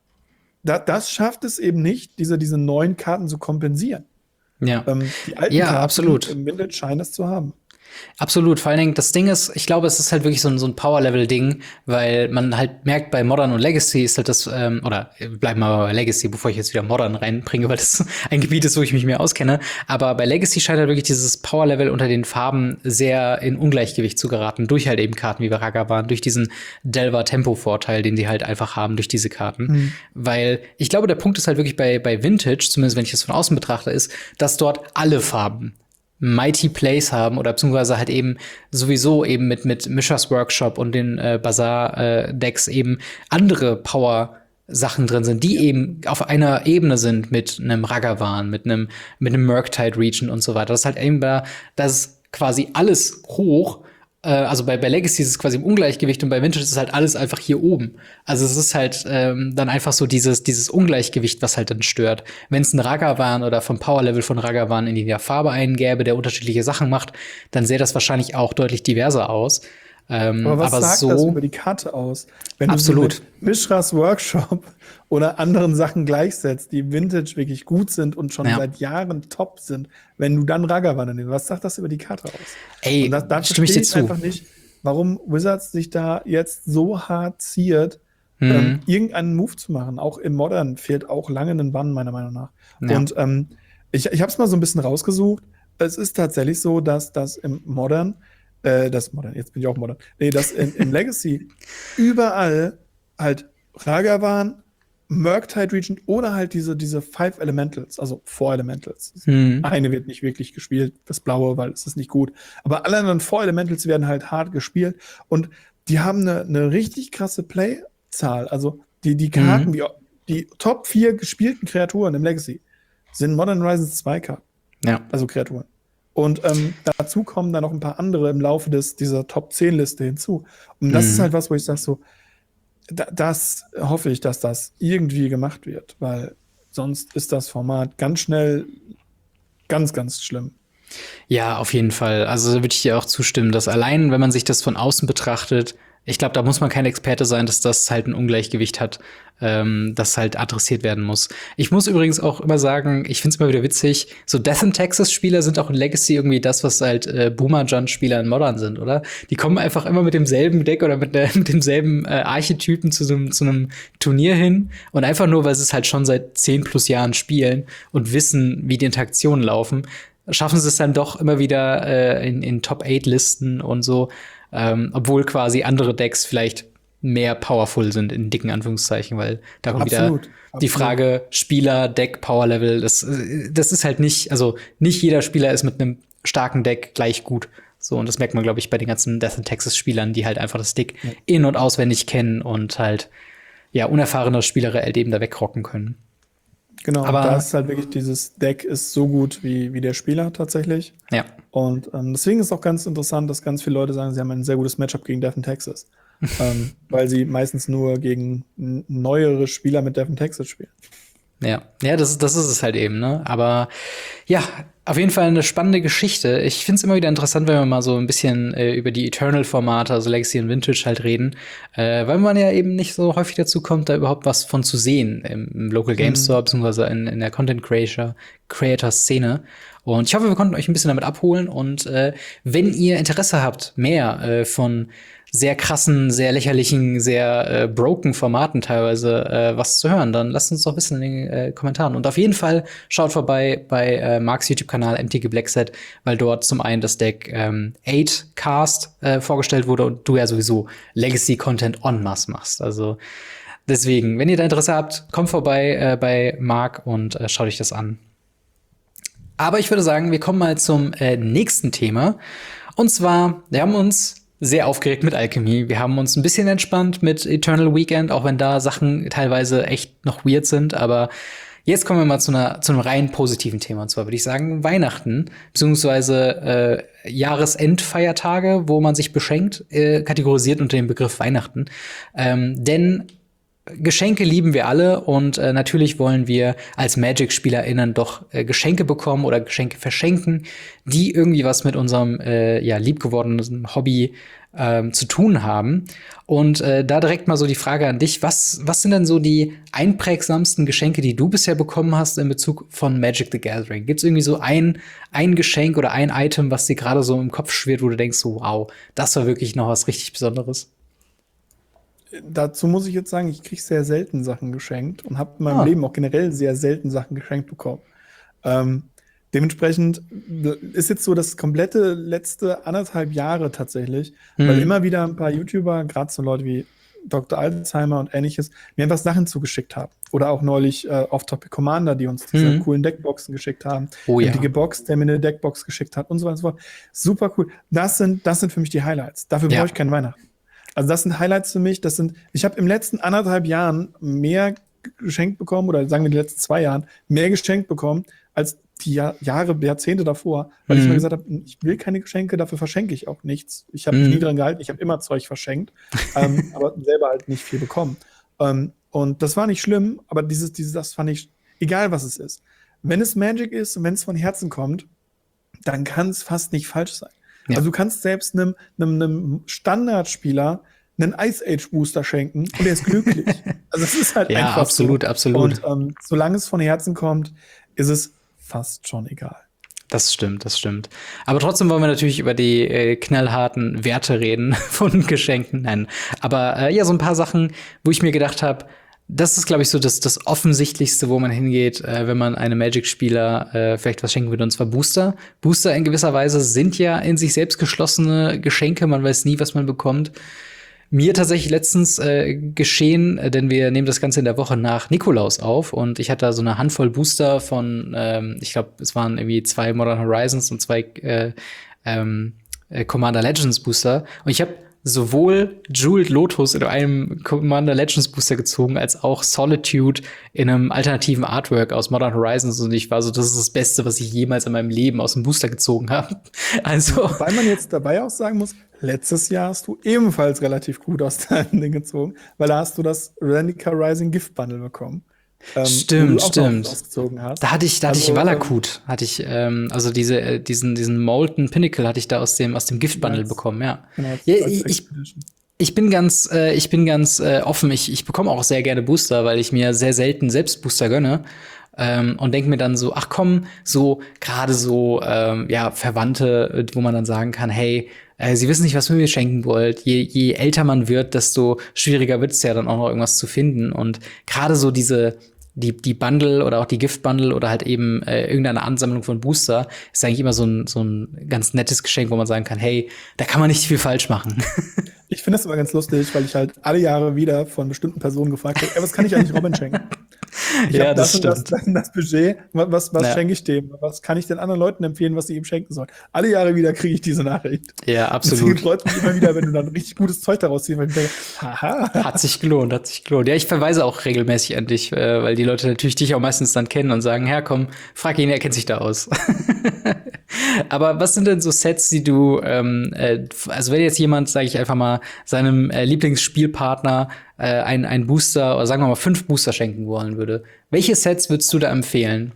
Da, das schafft es eben nicht, diese, diese neuen Karten zu kompensieren. Ja, ähm, die alten ja Karten absolut. Im Vintage scheinen es zu haben. Absolut, vor allen Dingen, das Ding ist, ich glaube, es ist halt wirklich so ein, so ein Power-Level-Ding, weil man halt merkt, bei Modern und Legacy ist halt das, ähm, oder bleiben wir mal bei Legacy, bevor ich jetzt wieder Modern reinbringe, weil das ein Gebiet ist, wo ich mich mehr auskenne, aber bei Legacy scheint halt wirklich dieses Power-Level unter den Farben sehr in Ungleichgewicht zu geraten, durch halt eben Karten wie Ragavan, durch diesen Delver-Tempo-Vorteil, den die halt einfach haben durch diese Karten, mhm. weil ich glaube, der Punkt ist halt wirklich bei, bei Vintage, zumindest wenn ich das von außen betrachte, ist, dass dort alle Farben Mighty Plays haben oder beziehungsweise halt eben sowieso eben mit mit Mishra's Workshop und den äh, Bazaar-Decks äh, eben andere Power-Sachen drin sind, die eben auf einer Ebene sind mit einem Ragavan, mit einem mit einem Murktide Regent und so weiter. Das ist halt eben da, das ist quasi alles hoch. Äh, also bei, bei Legacy ist es quasi im Ungleichgewicht und bei Vintage ist es halt alles einfach hier oben. Also es ist halt ähm, dann einfach so dieses dieses Ungleichgewicht, was halt dann stört. Wenn es ein Ragavan oder vom Power-Level von Ragavan in die Farbe eingäbe, der unterschiedliche Sachen macht, dann sähe das wahrscheinlich auch deutlich diverser aus. Ähm, aber was aber sagt so das über die Karte aus? Wenn absolut. du sie mit Mishra's Workshop oder anderen Sachen gleichsetzt, die Vintage wirklich gut sind und schon ja. seit Jahren top sind, wenn du dann Ragavan nimmst, was sagt das über die Karte aus? Ey, und das, da stimme ich dir zu. einfach nicht, warum Wizards sich da jetzt so hart ziert, mhm. ähm, irgendeinen Move zu machen. Auch im Modern fehlt auch lange ein Bann, meiner Meinung nach. Ja. Und ähm, ich, ich habe es mal so ein bisschen rausgesucht. Es ist tatsächlich so, dass das im Modern Äh, das Modern, jetzt bin ich auch Modern. Nee, das in, in Legacy überall halt Ragavan, Murktide Regent oder halt diese, diese Five Elementals, also Four Elementals. Hm. Eine wird nicht wirklich gespielt, das Blaue, weil es ist nicht gut. Aber alle anderen Four Elementals werden halt hart gespielt und die haben eine, eine richtig krasse Playzahl. Also die, die Karten, hm. die, die Top vier gespielten Kreaturen im Legacy sind Modern Horizons zwei Karten. Ja. Also Kreaturen. Und ähm, dazu kommen dann noch ein paar andere im Laufe des, dieser Top zehn Liste hinzu. Und das mhm. ist halt was, wo ich sage so, da, das hoffe ich, dass das irgendwie gemacht wird, weil sonst ist das Format ganz schnell ganz, ganz schlimm. Ja, auf jeden Fall. Also würde ich dir auch zustimmen, dass allein, wenn man sich das von außen betrachtet, ich glaube, da muss man kein Experte sein, dass das halt ein Ungleichgewicht hat, ähm, das halt adressiert werden muss. Ich muss übrigens auch immer sagen, ich find's immer wieder witzig, so Death and Taxes-Spieler sind auch in Legacy irgendwie das, was halt äh, Boomer-Jund-Spieler in Modern sind, oder? Die kommen einfach immer mit demselben Deck oder mit, der, mit demselben äh, Archetypen zu so einem zu einem Turnier hin und einfach nur, weil sie es halt schon seit zehn plus Jahren spielen und wissen, wie die Interaktionen laufen, schaffen sie es dann doch immer wieder äh, in, in Top acht Listen und so. Ähm, obwohl quasi andere Decks vielleicht mehr powerful sind, in dicken Anführungszeichen, weil da kommt Absolut, wieder absolut. die Frage, Spieler, Deck, Power Level, das, das ist halt nicht, also nicht jeder Spieler ist mit einem starken Deck gleich gut. So, und das merkt man, glaube ich, bei den ganzen Death and Texas-Spielern, die halt einfach das Deck ja. in- und auswendig kennen und halt, ja, unerfahrene Spieler halt eben da wegrocken können. Genau, aber da ist halt wirklich, dieses Deck ist so gut wie, wie der Spieler tatsächlich. Ja. Und ähm, deswegen ist auch ganz interessant, dass ganz viele Leute sagen, sie haben ein sehr gutes Matchup gegen Death and Texas. ähm, weil sie meistens nur gegen neuere Spieler mit Death and Texas spielen. Ja, ja, das, das ist es halt eben, ne? Aber ja, auf jeden Fall eine spannende Geschichte. Ich finde es immer wieder interessant, wenn wir mal so ein bisschen äh, über die Eternal-Formate, also Legacy und Vintage halt reden, äh, weil man ja eben nicht so häufig dazu kommt, da überhaupt was von zu sehen im, im Local Game Store, mhm. beziehungsweise in, in der Content Creator-Szene. Und ich hoffe, wir konnten euch ein bisschen damit abholen. Und äh, wenn ihr Interesse habt, mehr äh, von sehr krassen, sehr lächerlichen, sehr äh, broken Formaten teilweise äh, was zu hören, dann lasst uns doch wissen in den äh, Kommentaren. Und auf jeden Fall schaut vorbei bei äh, Marks YouTube-Kanal M T G Blackset, weil dort zum einen das Deck ähm, acht Cast äh, vorgestellt wurde und du ja sowieso Legacy-Content en masse machst. Also deswegen, wenn ihr da Interesse habt, kommt vorbei äh, bei Mark und äh, schaut euch das an. Aber ich würde sagen, wir kommen mal zum äh, nächsten Thema. Und zwar, wir haben uns sehr aufgeregt mit Alchemy. Wir haben uns ein bisschen entspannt mit Eternal Weekend, auch wenn da Sachen teilweise echt noch weird sind. Aber jetzt kommen wir mal zu, einer, zu einem rein positiven Thema. Und zwar würde ich sagen Weihnachten, beziehungsweise äh, Jahresendfeiertage, wo man sich beschenkt, äh, kategorisiert unter dem Begriff Weihnachten. Ähm, denn Geschenke lieben wir alle und äh, natürlich wollen wir als Magic-SpielerInnen doch äh, Geschenke bekommen oder Geschenke verschenken, die irgendwie was mit unserem äh, ja, liebgewordenen Hobby ähm, zu tun haben. Und äh, da direkt mal so die Frage an dich, was, was sind denn so die einprägsamsten Geschenke, die du bisher bekommen hast in Bezug von Magic the Gathering? Gibt's irgendwie so ein, ein Geschenk oder ein Item, was dir gerade so im Kopf schwirrt, wo du denkst, so, wow, das war wirklich noch was richtig Besonderes? Dazu muss ich jetzt sagen, ich kriege sehr selten Sachen geschenkt und habe in meinem ah. Leben auch generell sehr selten Sachen geschenkt bekommen. Ähm, dementsprechend ist jetzt so das komplette letzte anderthalb Jahre tatsächlich, mhm. weil immer wieder ein paar YouTuber, gerade so Leute wie Doktor Alzheimer und ähnliches, mir einfach Sachen zugeschickt haben. Oder auch neulich äh, Off-Topic Commander, die uns diese mhm. coolen Deckboxen geschickt haben. Oh ja. Die Box, der mir eine Deckbox geschickt hat und so weiter und so fort. Super cool. Das sind, das sind für mich die Highlights. Dafür ja. brauche ich kein Weihnachten. Also das sind Highlights für mich. Das sind, ich habe im letzten anderthalb Jahren mehr geschenkt bekommen, oder sagen wir die letzten zwei Jahren, mehr geschenkt bekommen, als die Jahr, Jahre, Jahrzehnte davor. Weil mhm. ich mir gesagt habe, ich will keine Geschenke, dafür verschenke ich auch nichts. Ich habe mich mhm. nie dran gehalten, ich habe immer Zeug verschenkt, ähm, aber selber halt nicht viel bekommen. Ähm, und das war nicht schlimm, aber dieses, dieses, das fand ich, egal was es ist. Wenn es Magic ist und wenn es von Herzen kommt, dann kann es fast nicht falsch sein. Ja. Also du kannst selbst einem, einem, einem Standardspieler einen Ice Age Booster schenken und er ist glücklich. Also es ist halt ja, einfach absolut, so. absolut. Und ähm, solange es von Herzen kommt, ist es fast schon egal. Das stimmt, das stimmt. Aber trotzdem wollen wir natürlich über die äh, knallharten Werte reden von Geschenken. Nein, aber äh, ja, so ein paar Sachen, wo ich mir gedacht habe, das ist, glaube ich, so das, das Offensichtlichste, wo man hingeht, äh, wenn man einem Magic-Spieler äh, vielleicht was schenken würde, und zwar Booster. Booster in gewisser Weise sind ja in sich selbst geschlossene Geschenke. Man weiß nie, was man bekommt. Mir tatsächlich letztens äh, geschehen, äh, denn wir nehmen das Ganze in der Woche nach Nikolaus auf und ich hatte da so eine Handvoll Booster von, ähm, ich glaube, es waren irgendwie zwei Modern Horizons und zwei äh, ähm, äh, Commander Legends Booster und ich habe sowohl Jeweled Lotus in einem Commander Legends Booster gezogen, als auch Solitude in einem alternativen Artwork aus Modern Horizons. Und ich war so, das ist das Beste, was ich jemals in meinem Leben aus dem Booster gezogen habe. Also, weil man jetzt dabei auch sagen muss, letztes Jahr hast du ebenfalls relativ gut aus deinem Ding gezogen, weil da hast du das Ravnica Rising Gift Bundle bekommen. Ähm, stimmt, stimmt. Hast. Da hatte ich, da hatte also, ich Valakut, hatte ich, ähm, also diese, äh, diesen, diesen Molten Pinnacle hatte ich da aus dem, aus dem Gift Bundle bekommen, ja. Genau, ja ich, ich, ich bin ganz, äh, ich bin ganz äh, offen. Ich, ich bekomme auch sehr gerne Booster, weil ich mir sehr selten selbst Booster gönne. Ähm, und denke mir dann so, ach komm, so gerade so ähm, ja Verwandte, wo man dann sagen kann, hey, äh, sie wissen nicht, was ihr mir schenken wollt. Je, je älter man wird, desto schwieriger wird es ja dann auch noch irgendwas zu finden. Und gerade so diese die, die Bundle oder auch die Gift-Bundle oder halt eben äh, irgendeine Ansammlung von Booster ist eigentlich immer so ein, so ein ganz nettes Geschenk, wo man sagen kann, hey, da kann man nicht viel falsch machen. Ich finde das immer ganz lustig, weil ich halt alle Jahre wieder von bestimmten Personen gefragt habe, was kann ich eigentlich Robin schenken? Ich Ja, habe das das und das, stimmt. das, und das Budget. Was, was, was Ja. schenke ich dem? Was kann ich den anderen Leuten empfehlen, was sie ihm schenken sollen? Alle Jahre wieder kriege ich diese Nachricht. Ja, Deswegen absolut. freut mich immer wieder, wenn du dann richtig gutes Zeug daraus ziehst, weil ich denke, haha. Hat sich gelohnt, hat sich gelohnt. Ja, ich verweise auch regelmäßig an dich, äh, weil die Leute natürlich dich auch meistens dann kennen und sagen, ja, komm, frag ihn, er kennt sich da aus. Aber was sind denn so Sets, die du, ähm, äh, also wenn jetzt jemand, sage ich einfach mal, seinem äh, Lieblingsspielpartner äh, ein, ein Booster oder sagen wir mal fünf Booster schenken wollen würde, welche Sets würdest du da empfehlen?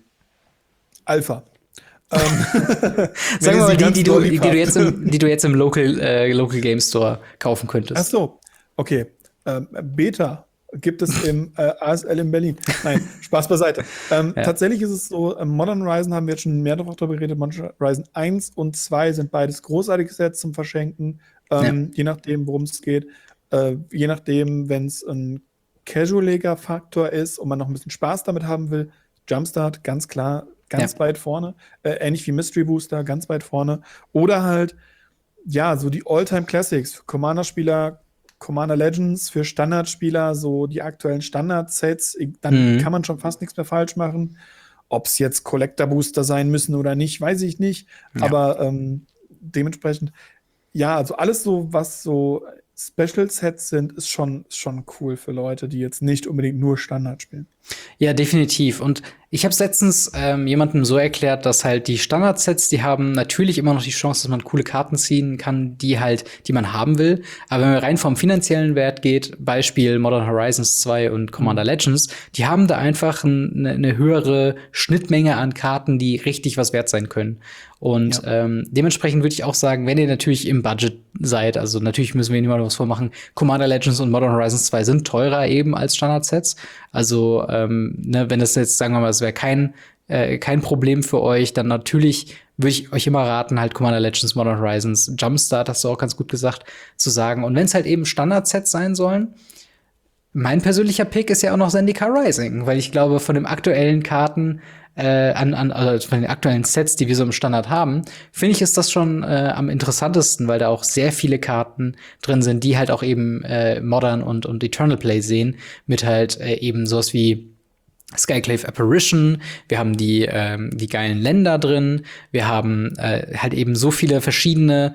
Alpha. Ähm, Sagen wir mal die, die du, die, die du jetzt im, die du jetzt im Local, äh, Local Game Store kaufen könntest. Ach so, okay. Ähm, Beta gibt es im äh, A S L in Berlin. Nein, Spaß beiseite. Ähm, Ja. Tatsächlich ist es so, ähm, Modern Horizon haben wir jetzt schon mehrfach darüber geredet. Modern Horizon eins und zwei sind beides großartige Sets zum Verschenken. Ähm, Je nachdem, worum es geht. Äh, je nachdem, wenn es ein Casual-Leger-Faktor ist und man noch ein bisschen Spaß damit haben will. Jumpstart, ganz klar, ganz Ja. weit vorne. Äh, ähnlich wie Mystery Booster, ganz weit vorne. Oder halt, ja, so die All-Time-Classics für Commander-Spieler, Commander Legends, für Standardspieler, so die aktuellen Standard-Sets, dann Mhm. kann man schon fast nichts mehr falsch machen. Ob es jetzt Collector-Booster sein müssen oder nicht, weiß ich nicht. Ja. Aber ähm, dementsprechend, ja, also alles so, was so Special-Sets sind, ist schon, ist schon cool für Leute, die jetzt nicht unbedingt nur Standard spielen. Ja, definitiv. Und ich habe letztens ähm, jemandem so erklärt, dass halt die Standardsets, die haben natürlich immer noch die Chance, dass man coole Karten ziehen kann, die halt, die man haben will. Aber wenn man rein vom finanziellen Wert geht, Beispiel Modern Horizons zwei und Commander Legends, die haben da einfach eine, eine höhere Schnittmenge an Karten, die richtig was wert sein können. Und ähm, dementsprechend würde ich auch sagen, wenn ihr natürlich im Budget seid, also natürlich müssen wir niemandem was vormachen, Commander Legends und Modern Horizons zwei sind teurer eben als Standardsets. Also ähm, ne, wenn das jetzt, sagen wir mal, es wäre kein, äh, kein Problem für euch, dann natürlich würde ich euch immer raten, halt Commander Legends, Modern Horizons, Jumpstart, hast du auch ganz gut gesagt, zu sagen. Und wenn es halt eben Standardsets sein sollen, mein persönlicher Pick ist ja auch noch Zendikar Rising, weil ich glaube, von den aktuellen Karten, äh, an, an, also von den aktuellen Sets, die wir so im Standard haben, finde ich, ist das schon äh, am interessantesten, weil da auch sehr viele Karten drin sind, die halt auch eben äh, Modern und, und Eternal Play sehen, mit halt äh, eben sowas wie Skyclave Apparition, wir haben die, ähm, die geilen Länder drin, wir haben äh, halt eben so viele verschiedene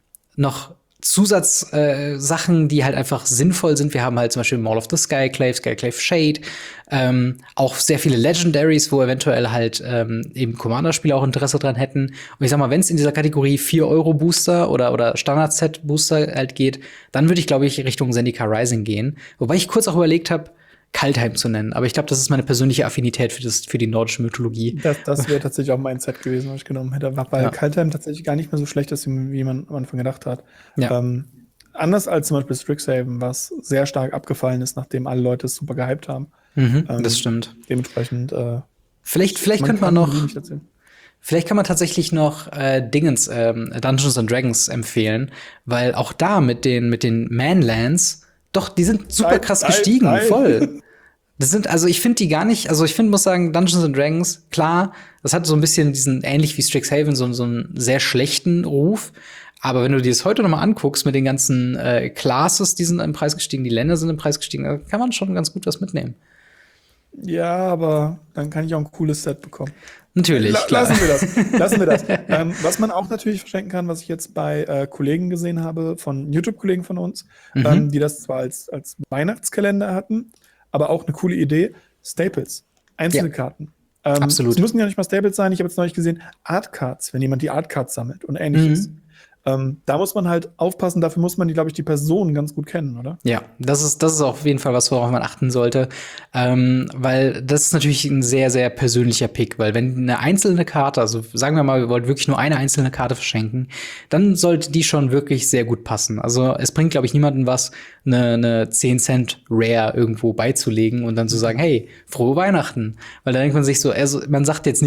noch Zusatzsachen, äh, Sachen, die halt einfach sinnvoll sind. Wir haben halt zum Beispiel Mall of the Skyclave, Skyclave Shade, ähm, auch sehr viele Legendaries, wo eventuell halt ähm, eben Commander-Spieler auch Interesse dran hätten. Und ich sag mal, wenn es in dieser Kategorie vier Euro Booster oder, oder Standard-Set-Booster halt geht, dann würde ich, glaube ich, Richtung Zendikar Rising gehen. Wobei ich kurz auch überlegt habe, Kaldheim zu nennen. Aber ich glaube, das ist meine persönliche Affinität für, das, für die nordische Mythologie. Das, das wäre tatsächlich auch mein Set gewesen, was ich genommen hätte, weil Ja. Kaldheim tatsächlich gar nicht mehr so schlecht ist, wie man am Anfang gedacht hat. Ja. Ähm, anders als zum Beispiel Strixhaven, was sehr stark abgefallen ist, nachdem alle Leute es super gehypt haben. Mhm, Ähm, das stimmt. Dementsprechend, äh, Vielleicht, vielleicht könnte man kann noch die nicht erzählen. Vielleicht kann man tatsächlich noch äh, Dingens, ähm, Dungeons and Dragons empfehlen, weil auch da mit den mit den Manlands, doch, die sind super Nein, krass nein, gestiegen, nein. voll. Das sind, also ich finde die gar nicht, also ich finde, muss sagen, Dungeons and Dragons, klar, das hat so ein bisschen diesen, ähnlich wie Strixhaven, so, so einen sehr schlechten Ruf. Aber wenn du dir das heute noch mal anguckst mit den ganzen äh, Classes, die sind im Preis gestiegen, die Länder sind im Preis gestiegen, da kann man schon ganz gut was mitnehmen. Ja, aber dann kann ich auch ein cooles Set bekommen. Natürlich, La klar. lassen wir das. Lassen wir das. ähm, was man auch natürlich verschenken kann, was ich jetzt bei äh, Kollegen gesehen habe, von YouTube-Kollegen von uns, Mhm. ähm, die das zwar als, als Weihnachtskalender hatten, aber auch eine coole Idee, Staples, einzelne Ja. Karten. Ähm, Absolut. Es müssen ja nicht mal Staples sein, ich habe jetzt neulich gesehen, Artcards, wenn jemand die Artcards sammelt und ähnliches. Mhm. Ähm, da muss man halt aufpassen, dafür muss man die, glaube ich, die Person ganz gut kennen, oder? Ja, das ist, das ist auf jeden Fall was, worauf man achten sollte. Ähm, weil das ist natürlich ein sehr, sehr persönlicher Pick. Weil wenn eine einzelne Karte, also sagen wir mal, wir wollen wirklich nur eine einzelne Karte verschenken, dann sollte die schon wirklich sehr gut passen. Also es bringt, glaube ich, niemandem was, eine, eine zehn Cent Rare irgendwo beizulegen und dann zu sagen, hey, frohe Weihnachten. Weil da denkt man sich so, also man sagt jetzt nicht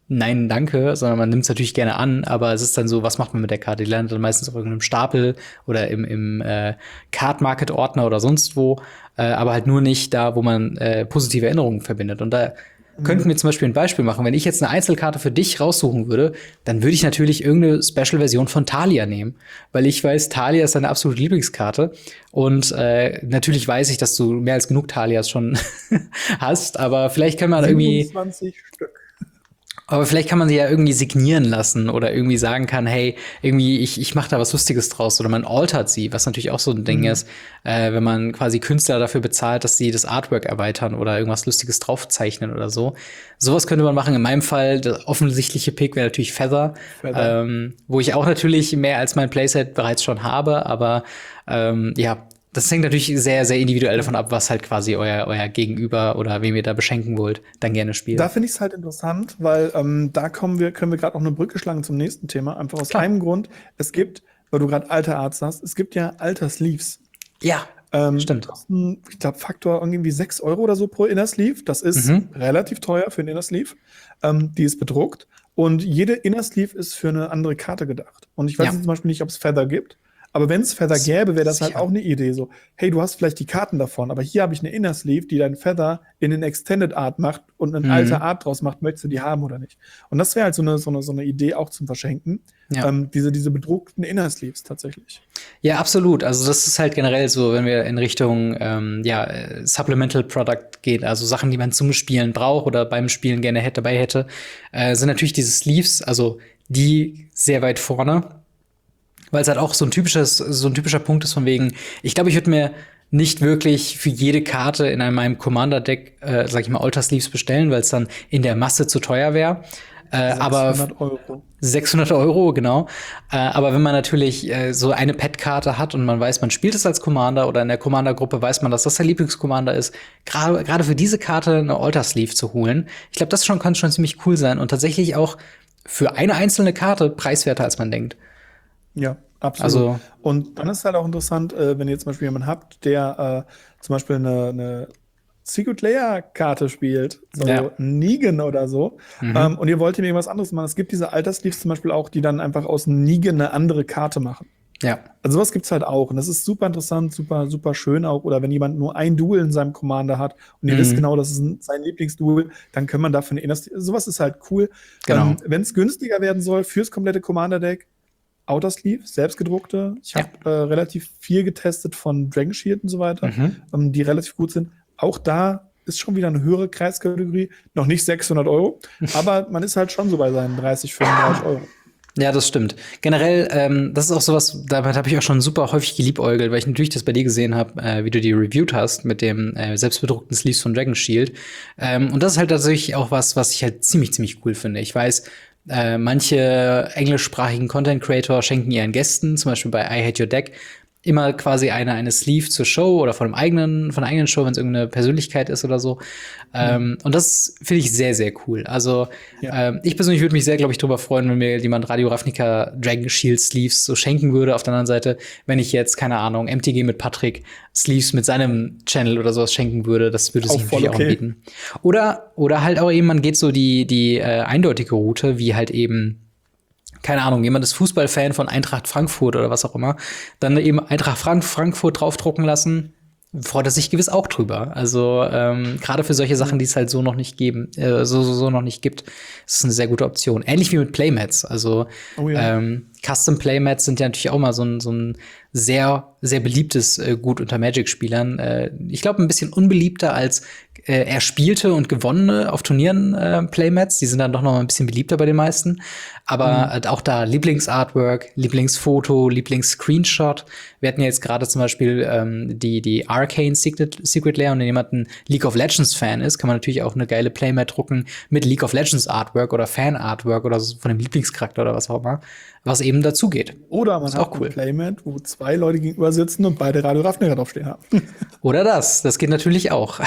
nein, danke, sondern man nimmt es natürlich gerne an, aber es ist dann so, was macht man mit der Karte? Die landet dann meistens auf irgendeinem Stapel oder im, im äh, Card-Market-Ordner oder sonst wo, äh, aber halt nur nicht da, wo man äh, positive Erinnerungen verbindet. Und da mhm. könnten wir zum Beispiel ein Beispiel machen. Wenn ich jetzt eine Einzelkarte für dich raussuchen würde, dann würde ich natürlich irgendeine Special-Version von Thalia nehmen, weil ich weiß, Thalia ist deine absolute Lieblingskarte. Und äh, natürlich weiß ich, dass du mehr als genug Thalias schon hast, aber vielleicht kann man irgendwie siebenundzwanzig Stück. Aber vielleicht kann man sie ja irgendwie signieren lassen oder irgendwie sagen kann, hey, irgendwie, ich, ich mache da was Lustiges draus. Oder man altert sie, was natürlich auch so ein Ding mhm. ist, äh, wenn man quasi Künstler dafür bezahlt, dass sie das Artwork erweitern oder irgendwas Lustiges draufzeichnen oder so. Sowas könnte man machen. In meinem Fall, der offensichtliche Pick wäre natürlich Feather, Feather. Ähm, wo ich auch natürlich mehr als mein Playset bereits schon habe, aber ähm, ja, das hängt natürlich sehr, sehr individuell davon ab, was halt quasi euer, euer Gegenüber oder wen ihr da beschenken wollt, dann gerne spielt. Da finde ich es halt interessant, weil ähm, da kommen wir, können wir gerade auch eine Brücke schlagen zum nächsten Thema. Einfach aus Klar. einem Grund. Es gibt, weil du gerade alte Arts hast, es gibt ja Alter Sleeves. Ja, ähm, stimmt. Kosten, ich glaube, Faktor irgendwie sechs Euro oder so pro Inner Sleeve. Das ist mhm. relativ teuer für einen Inner Sleeve. Ähm, die ist bedruckt. Und jede Inner Sleeve ist für eine andere Karte gedacht. Und ich weiß ja. zum Beispiel nicht, ob es Feather gibt. Aber wenn es Feather gäbe, wäre das halt auch eine Idee. So, hey, du hast vielleicht die Karten davon, aber hier habe ich eine Inner Sleeve, die dein Feather in den Extended Art macht und eine mhm. alte Art draus macht. Möchtest du die haben oder nicht? Und das wäre halt so eine, so, eine, so eine Idee auch zum Verschenken. Ja. Ähm, diese, diese bedruckten Inner Sleeves tatsächlich. Ja, absolut. Also das ist halt generell so, wenn wir in Richtung ähm, ja, Supplemental Product gehen, also Sachen, die man zum Spielen braucht oder beim Spielen gerne hätte, dabei hätte, äh, sind natürlich diese Sleeves, also die sehr weit vorne. Weil es halt auch so ein typisches, so ein typischer Punkt ist von wegen, ich glaube, ich würde mir nicht wirklich für jede Karte in einem, meinem Commander-Deck, äh, sag ich mal, Alter Sleeves bestellen, weil es dann in der Masse zu teuer wäre. Äh, sechshundert Euro. sechshundert Euro, genau. Äh, aber wenn man natürlich äh, so eine Pet-Karte hat und man weiß, man spielt es als Commander oder in der Commander-Gruppe weiß man, dass das der Lieblingscommander ist, gerade gerade für diese Karte eine Alter Sleeve zu holen, ich glaube, das schon kann schon ziemlich cool sein und tatsächlich auch für eine einzelne Karte preiswerter, als man denkt. Ja, absolut. Also, und dann ist halt auch interessant, äh, wenn ihr zum Beispiel jemanden habt, der äh, zum Beispiel eine, eine Secret Layer-Karte spielt, so ja. Negan oder so, mhm. ähm, und ihr wollt ihm irgendwas anderes machen. Es gibt diese Altersleeves zum Beispiel auch, die dann einfach aus Negan eine andere Karte machen. Ja. Also sowas gibt's halt auch. Und das ist super interessant, super, super schön auch. Oder wenn jemand nur ein Duel in seinem Commander hat und ihr mhm. wisst genau, das ist ein, sein Lieblingsduel, dann kann man dafür eine Inner Sleeve. Sowas ist halt cool. Genau. Ähm, wenn es günstiger werden soll fürs komplette Commander-Deck, Outer Sleeve, selbstgedruckte. Ich habe ja. äh, relativ viel getestet von Dragon Shield und so weiter, mhm. ähm, die relativ gut sind. Auch da ist schon wieder eine höhere Kreiskategorie. Noch nicht sechshundert Euro, aber man ist halt schon so bei seinen dreißig, fünfunddreißig Euro. Ja, das stimmt. Generell, ähm, das ist auch sowas, damit habe ich auch schon super häufig geliebäugelt, weil ich natürlich das bei dir gesehen habe, äh, wie du die reviewed hast mit dem äh, selbstbedruckten Sleeves von Dragon Shield. Ähm, und das ist halt tatsächlich auch was, was ich halt ziemlich, ziemlich cool finde. Ich weiß, äh, manche englischsprachigen Content-Creator schenken ihren Gästen, zum Beispiel bei I Hate Your Deck, immer quasi eine, eine Sleeve zur Show oder von einem eigenen, von einer eigenen Show, wenn es irgendeine Persönlichkeit ist oder so. Mhm. Ähm, und das finde ich sehr, sehr cool. Also ja. ähm, ich persönlich würde mich sehr, glaube ich, drüber freuen, wenn mir jemand Radio Ravnica Dragon Shield Sleeves so schenken würde. Auf der anderen Seite, wenn ich jetzt, keine Ahnung, M T G mit Patrick Sleeves mit seinem Channel oder sowas schenken würde, das würde sich natürlich okay. auch anbieten. Oder, oder halt auch eben, man geht so die, die äh, eindeutige Route, wie halt eben keine Ahnung, jemand ist Fußballfan von Eintracht Frankfurt oder was auch immer, dann eben Eintracht Frank- Frankfurt draufdrucken lassen, freut er sich gewiss auch drüber. Also ähm, gerade für solche Sachen, die es halt so noch nicht geben, äh, so, so, so noch nicht gibt, ist es eine sehr gute Option. Ähnlich wie mit Playmats. Also oh ja. ähm, Custom Playmats sind ja natürlich auch mal so ein, so ein sehr, sehr beliebtes äh, Gut unter Magic-Spielern. Äh, ich glaube, ein bisschen unbeliebter als äh, erspielte und gewonnene auf Turnieren äh, Playmats. Die sind dann doch noch mal ein bisschen beliebter bei den meisten. Aber mhm. äh, auch da Lieblingsartwork, Lieblingsfoto, Lieblingsscreenshot. Wir hatten ja jetzt gerade zum Beispiel ähm, die, die Arcane Secret, Secret Lair, und wenn jemand ein League of Legends Fan ist, kann man natürlich auch eine geile Playmat drucken mit League of Legends Artwork oder Fan Artwork oder so von dem Lieblingscharakter oder was auch immer, was eben dazu geht. Oder man ist hat auch cool. Ein Playmat, wo zwei Leute gegenüber sitzen und beide Radio Ravnica draufstehen haben. Oder das, das geht natürlich auch.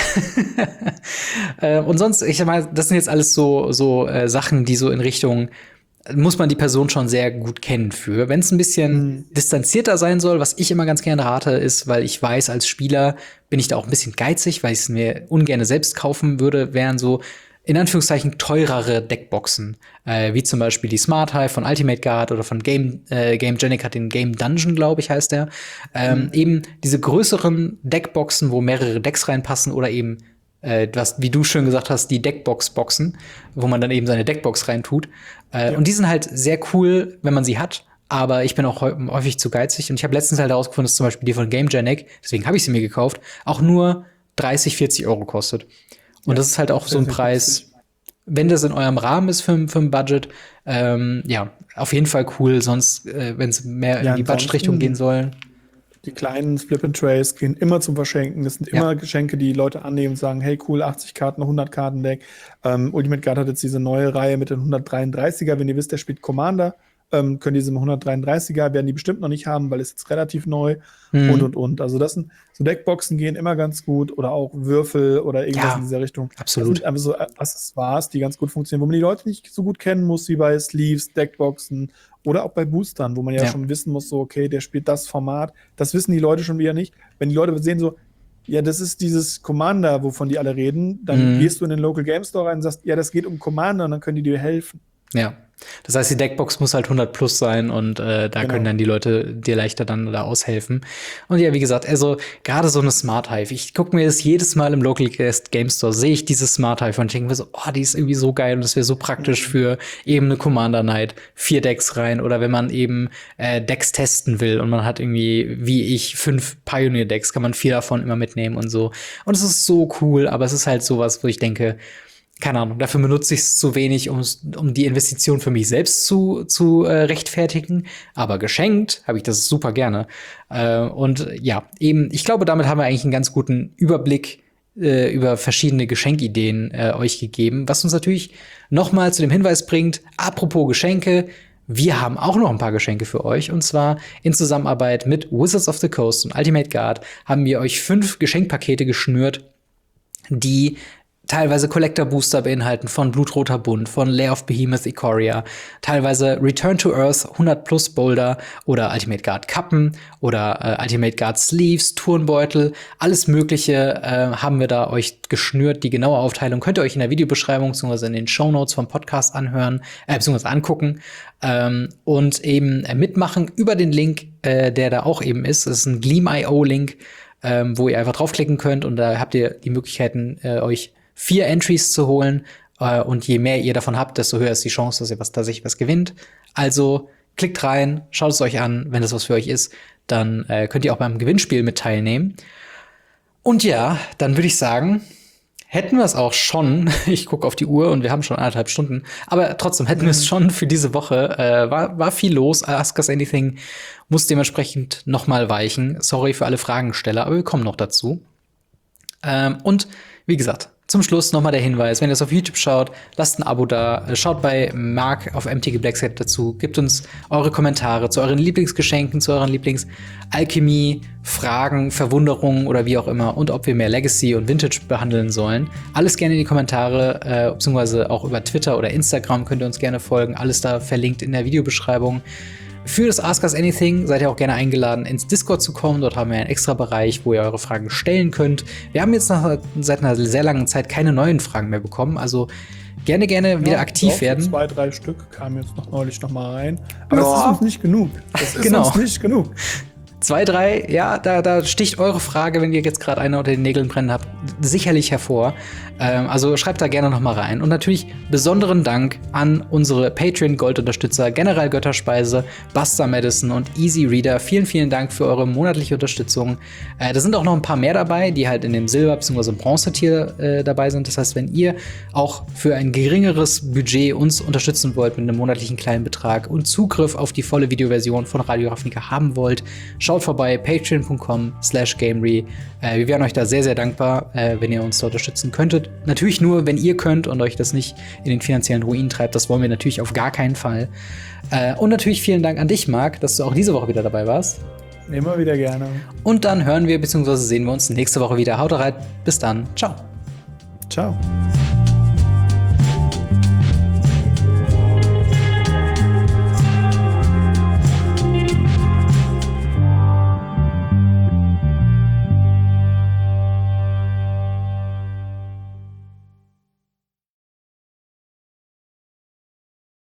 äh, und sonst, ich sag mal, das sind jetzt alles so, so äh, Sachen, die so in Richtung muss man die Person schon sehr gut kennen für. Wenn es ein bisschen mhm. distanzierter sein soll, was ich immer ganz gerne rate, ist, weil ich weiß, als Spieler bin ich da auch ein bisschen geizig, weil ich es mir ungern selbst kaufen würde, wären so in Anführungszeichen teurere Deckboxen, äh, wie zum Beispiel die Smart Hive von Ultimate Guard oder von Game äh, Game Genic hat den Game Dungeon, glaube ich, heißt der. Ähm, mhm. Eben diese größeren Deckboxen, wo mehrere Decks reinpassen oder eben äh, was, wie du schön gesagt hast, die Deckbox-Boxen, wo man dann eben seine Deckbox reintut. Äh, ja. Und die sind halt sehr cool, wenn man sie hat. Aber ich bin auch häufig zu geizig. Und ich habe letztens halt herausgefunden, dass zum Beispiel die von Game Genic, deswegen habe ich sie mir gekauft, auch nur dreißig, vierzig Euro kostet. Und ja, das ist halt auch so ein Preis, wenn das in eurem Rahmen ist für, für ein Budget, ähm, ja, auf jeden Fall cool. Sonst, äh, wenn es mehr ja, in die Budget-Richtung gehen soll. Die kleinen Flip-and-Trays gehen immer zum Verschenken. Das sind immer ja. Geschenke, die Leute annehmen und sagen, hey, cool, achtzig Karten, hundert Karten Deck. Ähm, Ultimate Guard hat jetzt diese neue Reihe mit den hundertdreiunddreißiger. Wenn ihr wisst, der spielt Commander, ähm, können diese hundertdreiunddreißiger, werden die bestimmt noch nicht haben, weil es jetzt relativ neu mhm. und, und, und. Also das sind, so Deckboxen gehen immer ganz gut oder auch Würfel oder irgendwas ja, in dieser Richtung. Absolut. Das sind einfach so Accessoires, die ganz gut funktionieren, wo man die Leute nicht so gut kennen muss, wie bei Sleeves, Deckboxen oder auch bei Boostern, wo man ja, ja schon wissen muss, so, okay, der spielt das Format. Das wissen die Leute schon wieder nicht. Wenn die Leute sehen so, ja, das ist dieses Commander, wovon die alle reden, dann mhm. gehst du in den Local Game Store rein und sagst, ja, das geht um Commander und dann können die dir helfen. Ja. Das heißt, die Deckbox muss halt hundert plus sein und äh, da genau. können dann die Leute dir leichter dann da aushelfen. Und ja, wie gesagt, also gerade so eine Smart Hive, ich gucke mir das jedes Mal im Local Game Store, sehe ich diese Smart Hive und ich denke mir so, oh, die ist irgendwie so geil und das wäre so praktisch für eben eine Commander Night, vier Decks rein oder wenn man eben äh, Decks testen will und man hat irgendwie, wie ich, fünf Pioneer Decks, kann man vier davon immer mitnehmen und so. Und es ist so cool, aber es ist halt sowas, wo ich denke, keine Ahnung, dafür benutze ich es zu wenig, um, um die Investition für mich selbst zu, zu äh, rechtfertigen. Aber geschenkt habe ich das super gerne. Äh, und ja, eben, ich glaube, damit haben wir eigentlich einen ganz guten Überblick äh, über verschiedene Geschenkideen äh, euch gegeben. Was uns natürlich noch mal zu dem Hinweis bringt, apropos Geschenke, wir haben auch noch ein paar Geschenke für euch. Und zwar in Zusammenarbeit mit Wizards of the Coast und Ultimate Guard haben wir euch fünf Geschenkpakete geschnürt, die teilweise Collector-Booster beinhalten von Blutroter Bund, von Lair of Behemoth Ikoria, teilweise Return to Earth hundert plus Boulder oder Ultimate Guard Kappen oder äh, Ultimate Guard Sleeves, Turnbeutel, alles Mögliche äh, haben wir da euch geschnürt. Die genaue Aufteilung könnt ihr euch in der Videobeschreibung bzw. in den Shownotes vom Podcast anhören, äh, bzw. angucken ähm, und eben äh, mitmachen über den Link, äh, der da auch eben ist. Das ist ein Gleam Punkt io Link, ähm, wo ihr einfach draufklicken könnt und da habt ihr die Möglichkeiten, äh, euch vier Entries zu holen. Äh, und je mehr ihr davon habt, desto höher ist die Chance, dass ihr was tatsächlich was gewinnt. Also klickt rein, schaut es euch an. Wenn das was für euch ist, dann äh, könnt ihr auch beim Gewinnspiel mit teilnehmen. Und ja, dann würde ich sagen, hätten wir es auch schon. Ich gucke auf die Uhr und wir haben schon anderthalb Stunden. Aber trotzdem hätten wir es schon für diese Woche. Äh, war, war viel los. Ask Us Anything muss dementsprechend noch mal weichen. Sorry für alle Fragensteller, aber wir kommen noch dazu. Ähm, und wie gesagt, zum Schluss nochmal der Hinweis, wenn ihr es auf YouTube schaut, lasst ein Abo da, schaut bei Marc auf M T G Blackset dazu, gebt uns eure Kommentare zu euren Lieblingsgeschenken, zu euren Lieblingsalchemie, Fragen, Verwunderungen oder wie auch immer und ob wir mehr Legacy und Vintage behandeln sollen. Alles gerne in die Kommentare, äh, beziehungsweise auch über Twitter oder Instagram könnt ihr uns gerne folgen, alles da verlinkt in der Videobeschreibung. Für das Ask Us Anything seid ihr auch gerne eingeladen, ins Discord zu kommen. Dort haben wir einen extra Bereich, wo ihr eure Fragen stellen könnt. Wir haben jetzt nach, seit einer sehr langen Zeit keine neuen Fragen mehr bekommen. Also gerne, gerne ja, wieder aktiv doch, werden. Zwei, drei Stück kamen jetzt noch neulich noch mal rein. Aber oh. das ist uns nicht genug. Das ist genau. uns nicht genug. Zwei, drei, ja, da, da sticht eure Frage, wenn ihr jetzt gerade eine unter den Nägeln brennen habt, sicherlich hervor. Ähm, also schreibt da gerne noch mal rein. Und natürlich besonderen Dank an unsere Patreon-Gold-Unterstützer, General Götterspeise, Buster Madison und Easy Reader. Vielen, vielen Dank für eure monatliche Unterstützung. Äh, da sind auch noch ein paar mehr dabei, die halt in dem Silber- bzw. Bronze-Tier äh, dabei sind. Das heißt, wenn ihr auch für ein geringeres Budget uns unterstützen wollt mit einem monatlichen kleinen Betrag und Zugriff auf die volle Videoversion von Radio Ravnica haben wollt, schaut vorbei, patreon punkt com slash gamery. Äh, wir wären euch da sehr, sehr dankbar, äh, wenn ihr uns da unterstützen könntet. Natürlich nur, wenn ihr könnt und euch das nicht in den finanziellen Ruin treibt. Das wollen wir natürlich auf gar keinen Fall. Äh, und natürlich vielen Dank an dich, Marc, dass du auch diese Woche wieder dabei warst. Immer wieder gerne. Und dann hören wir bzw. sehen wir uns nächste Woche wieder. Haut rein. Bis dann. Ciao. Ciao.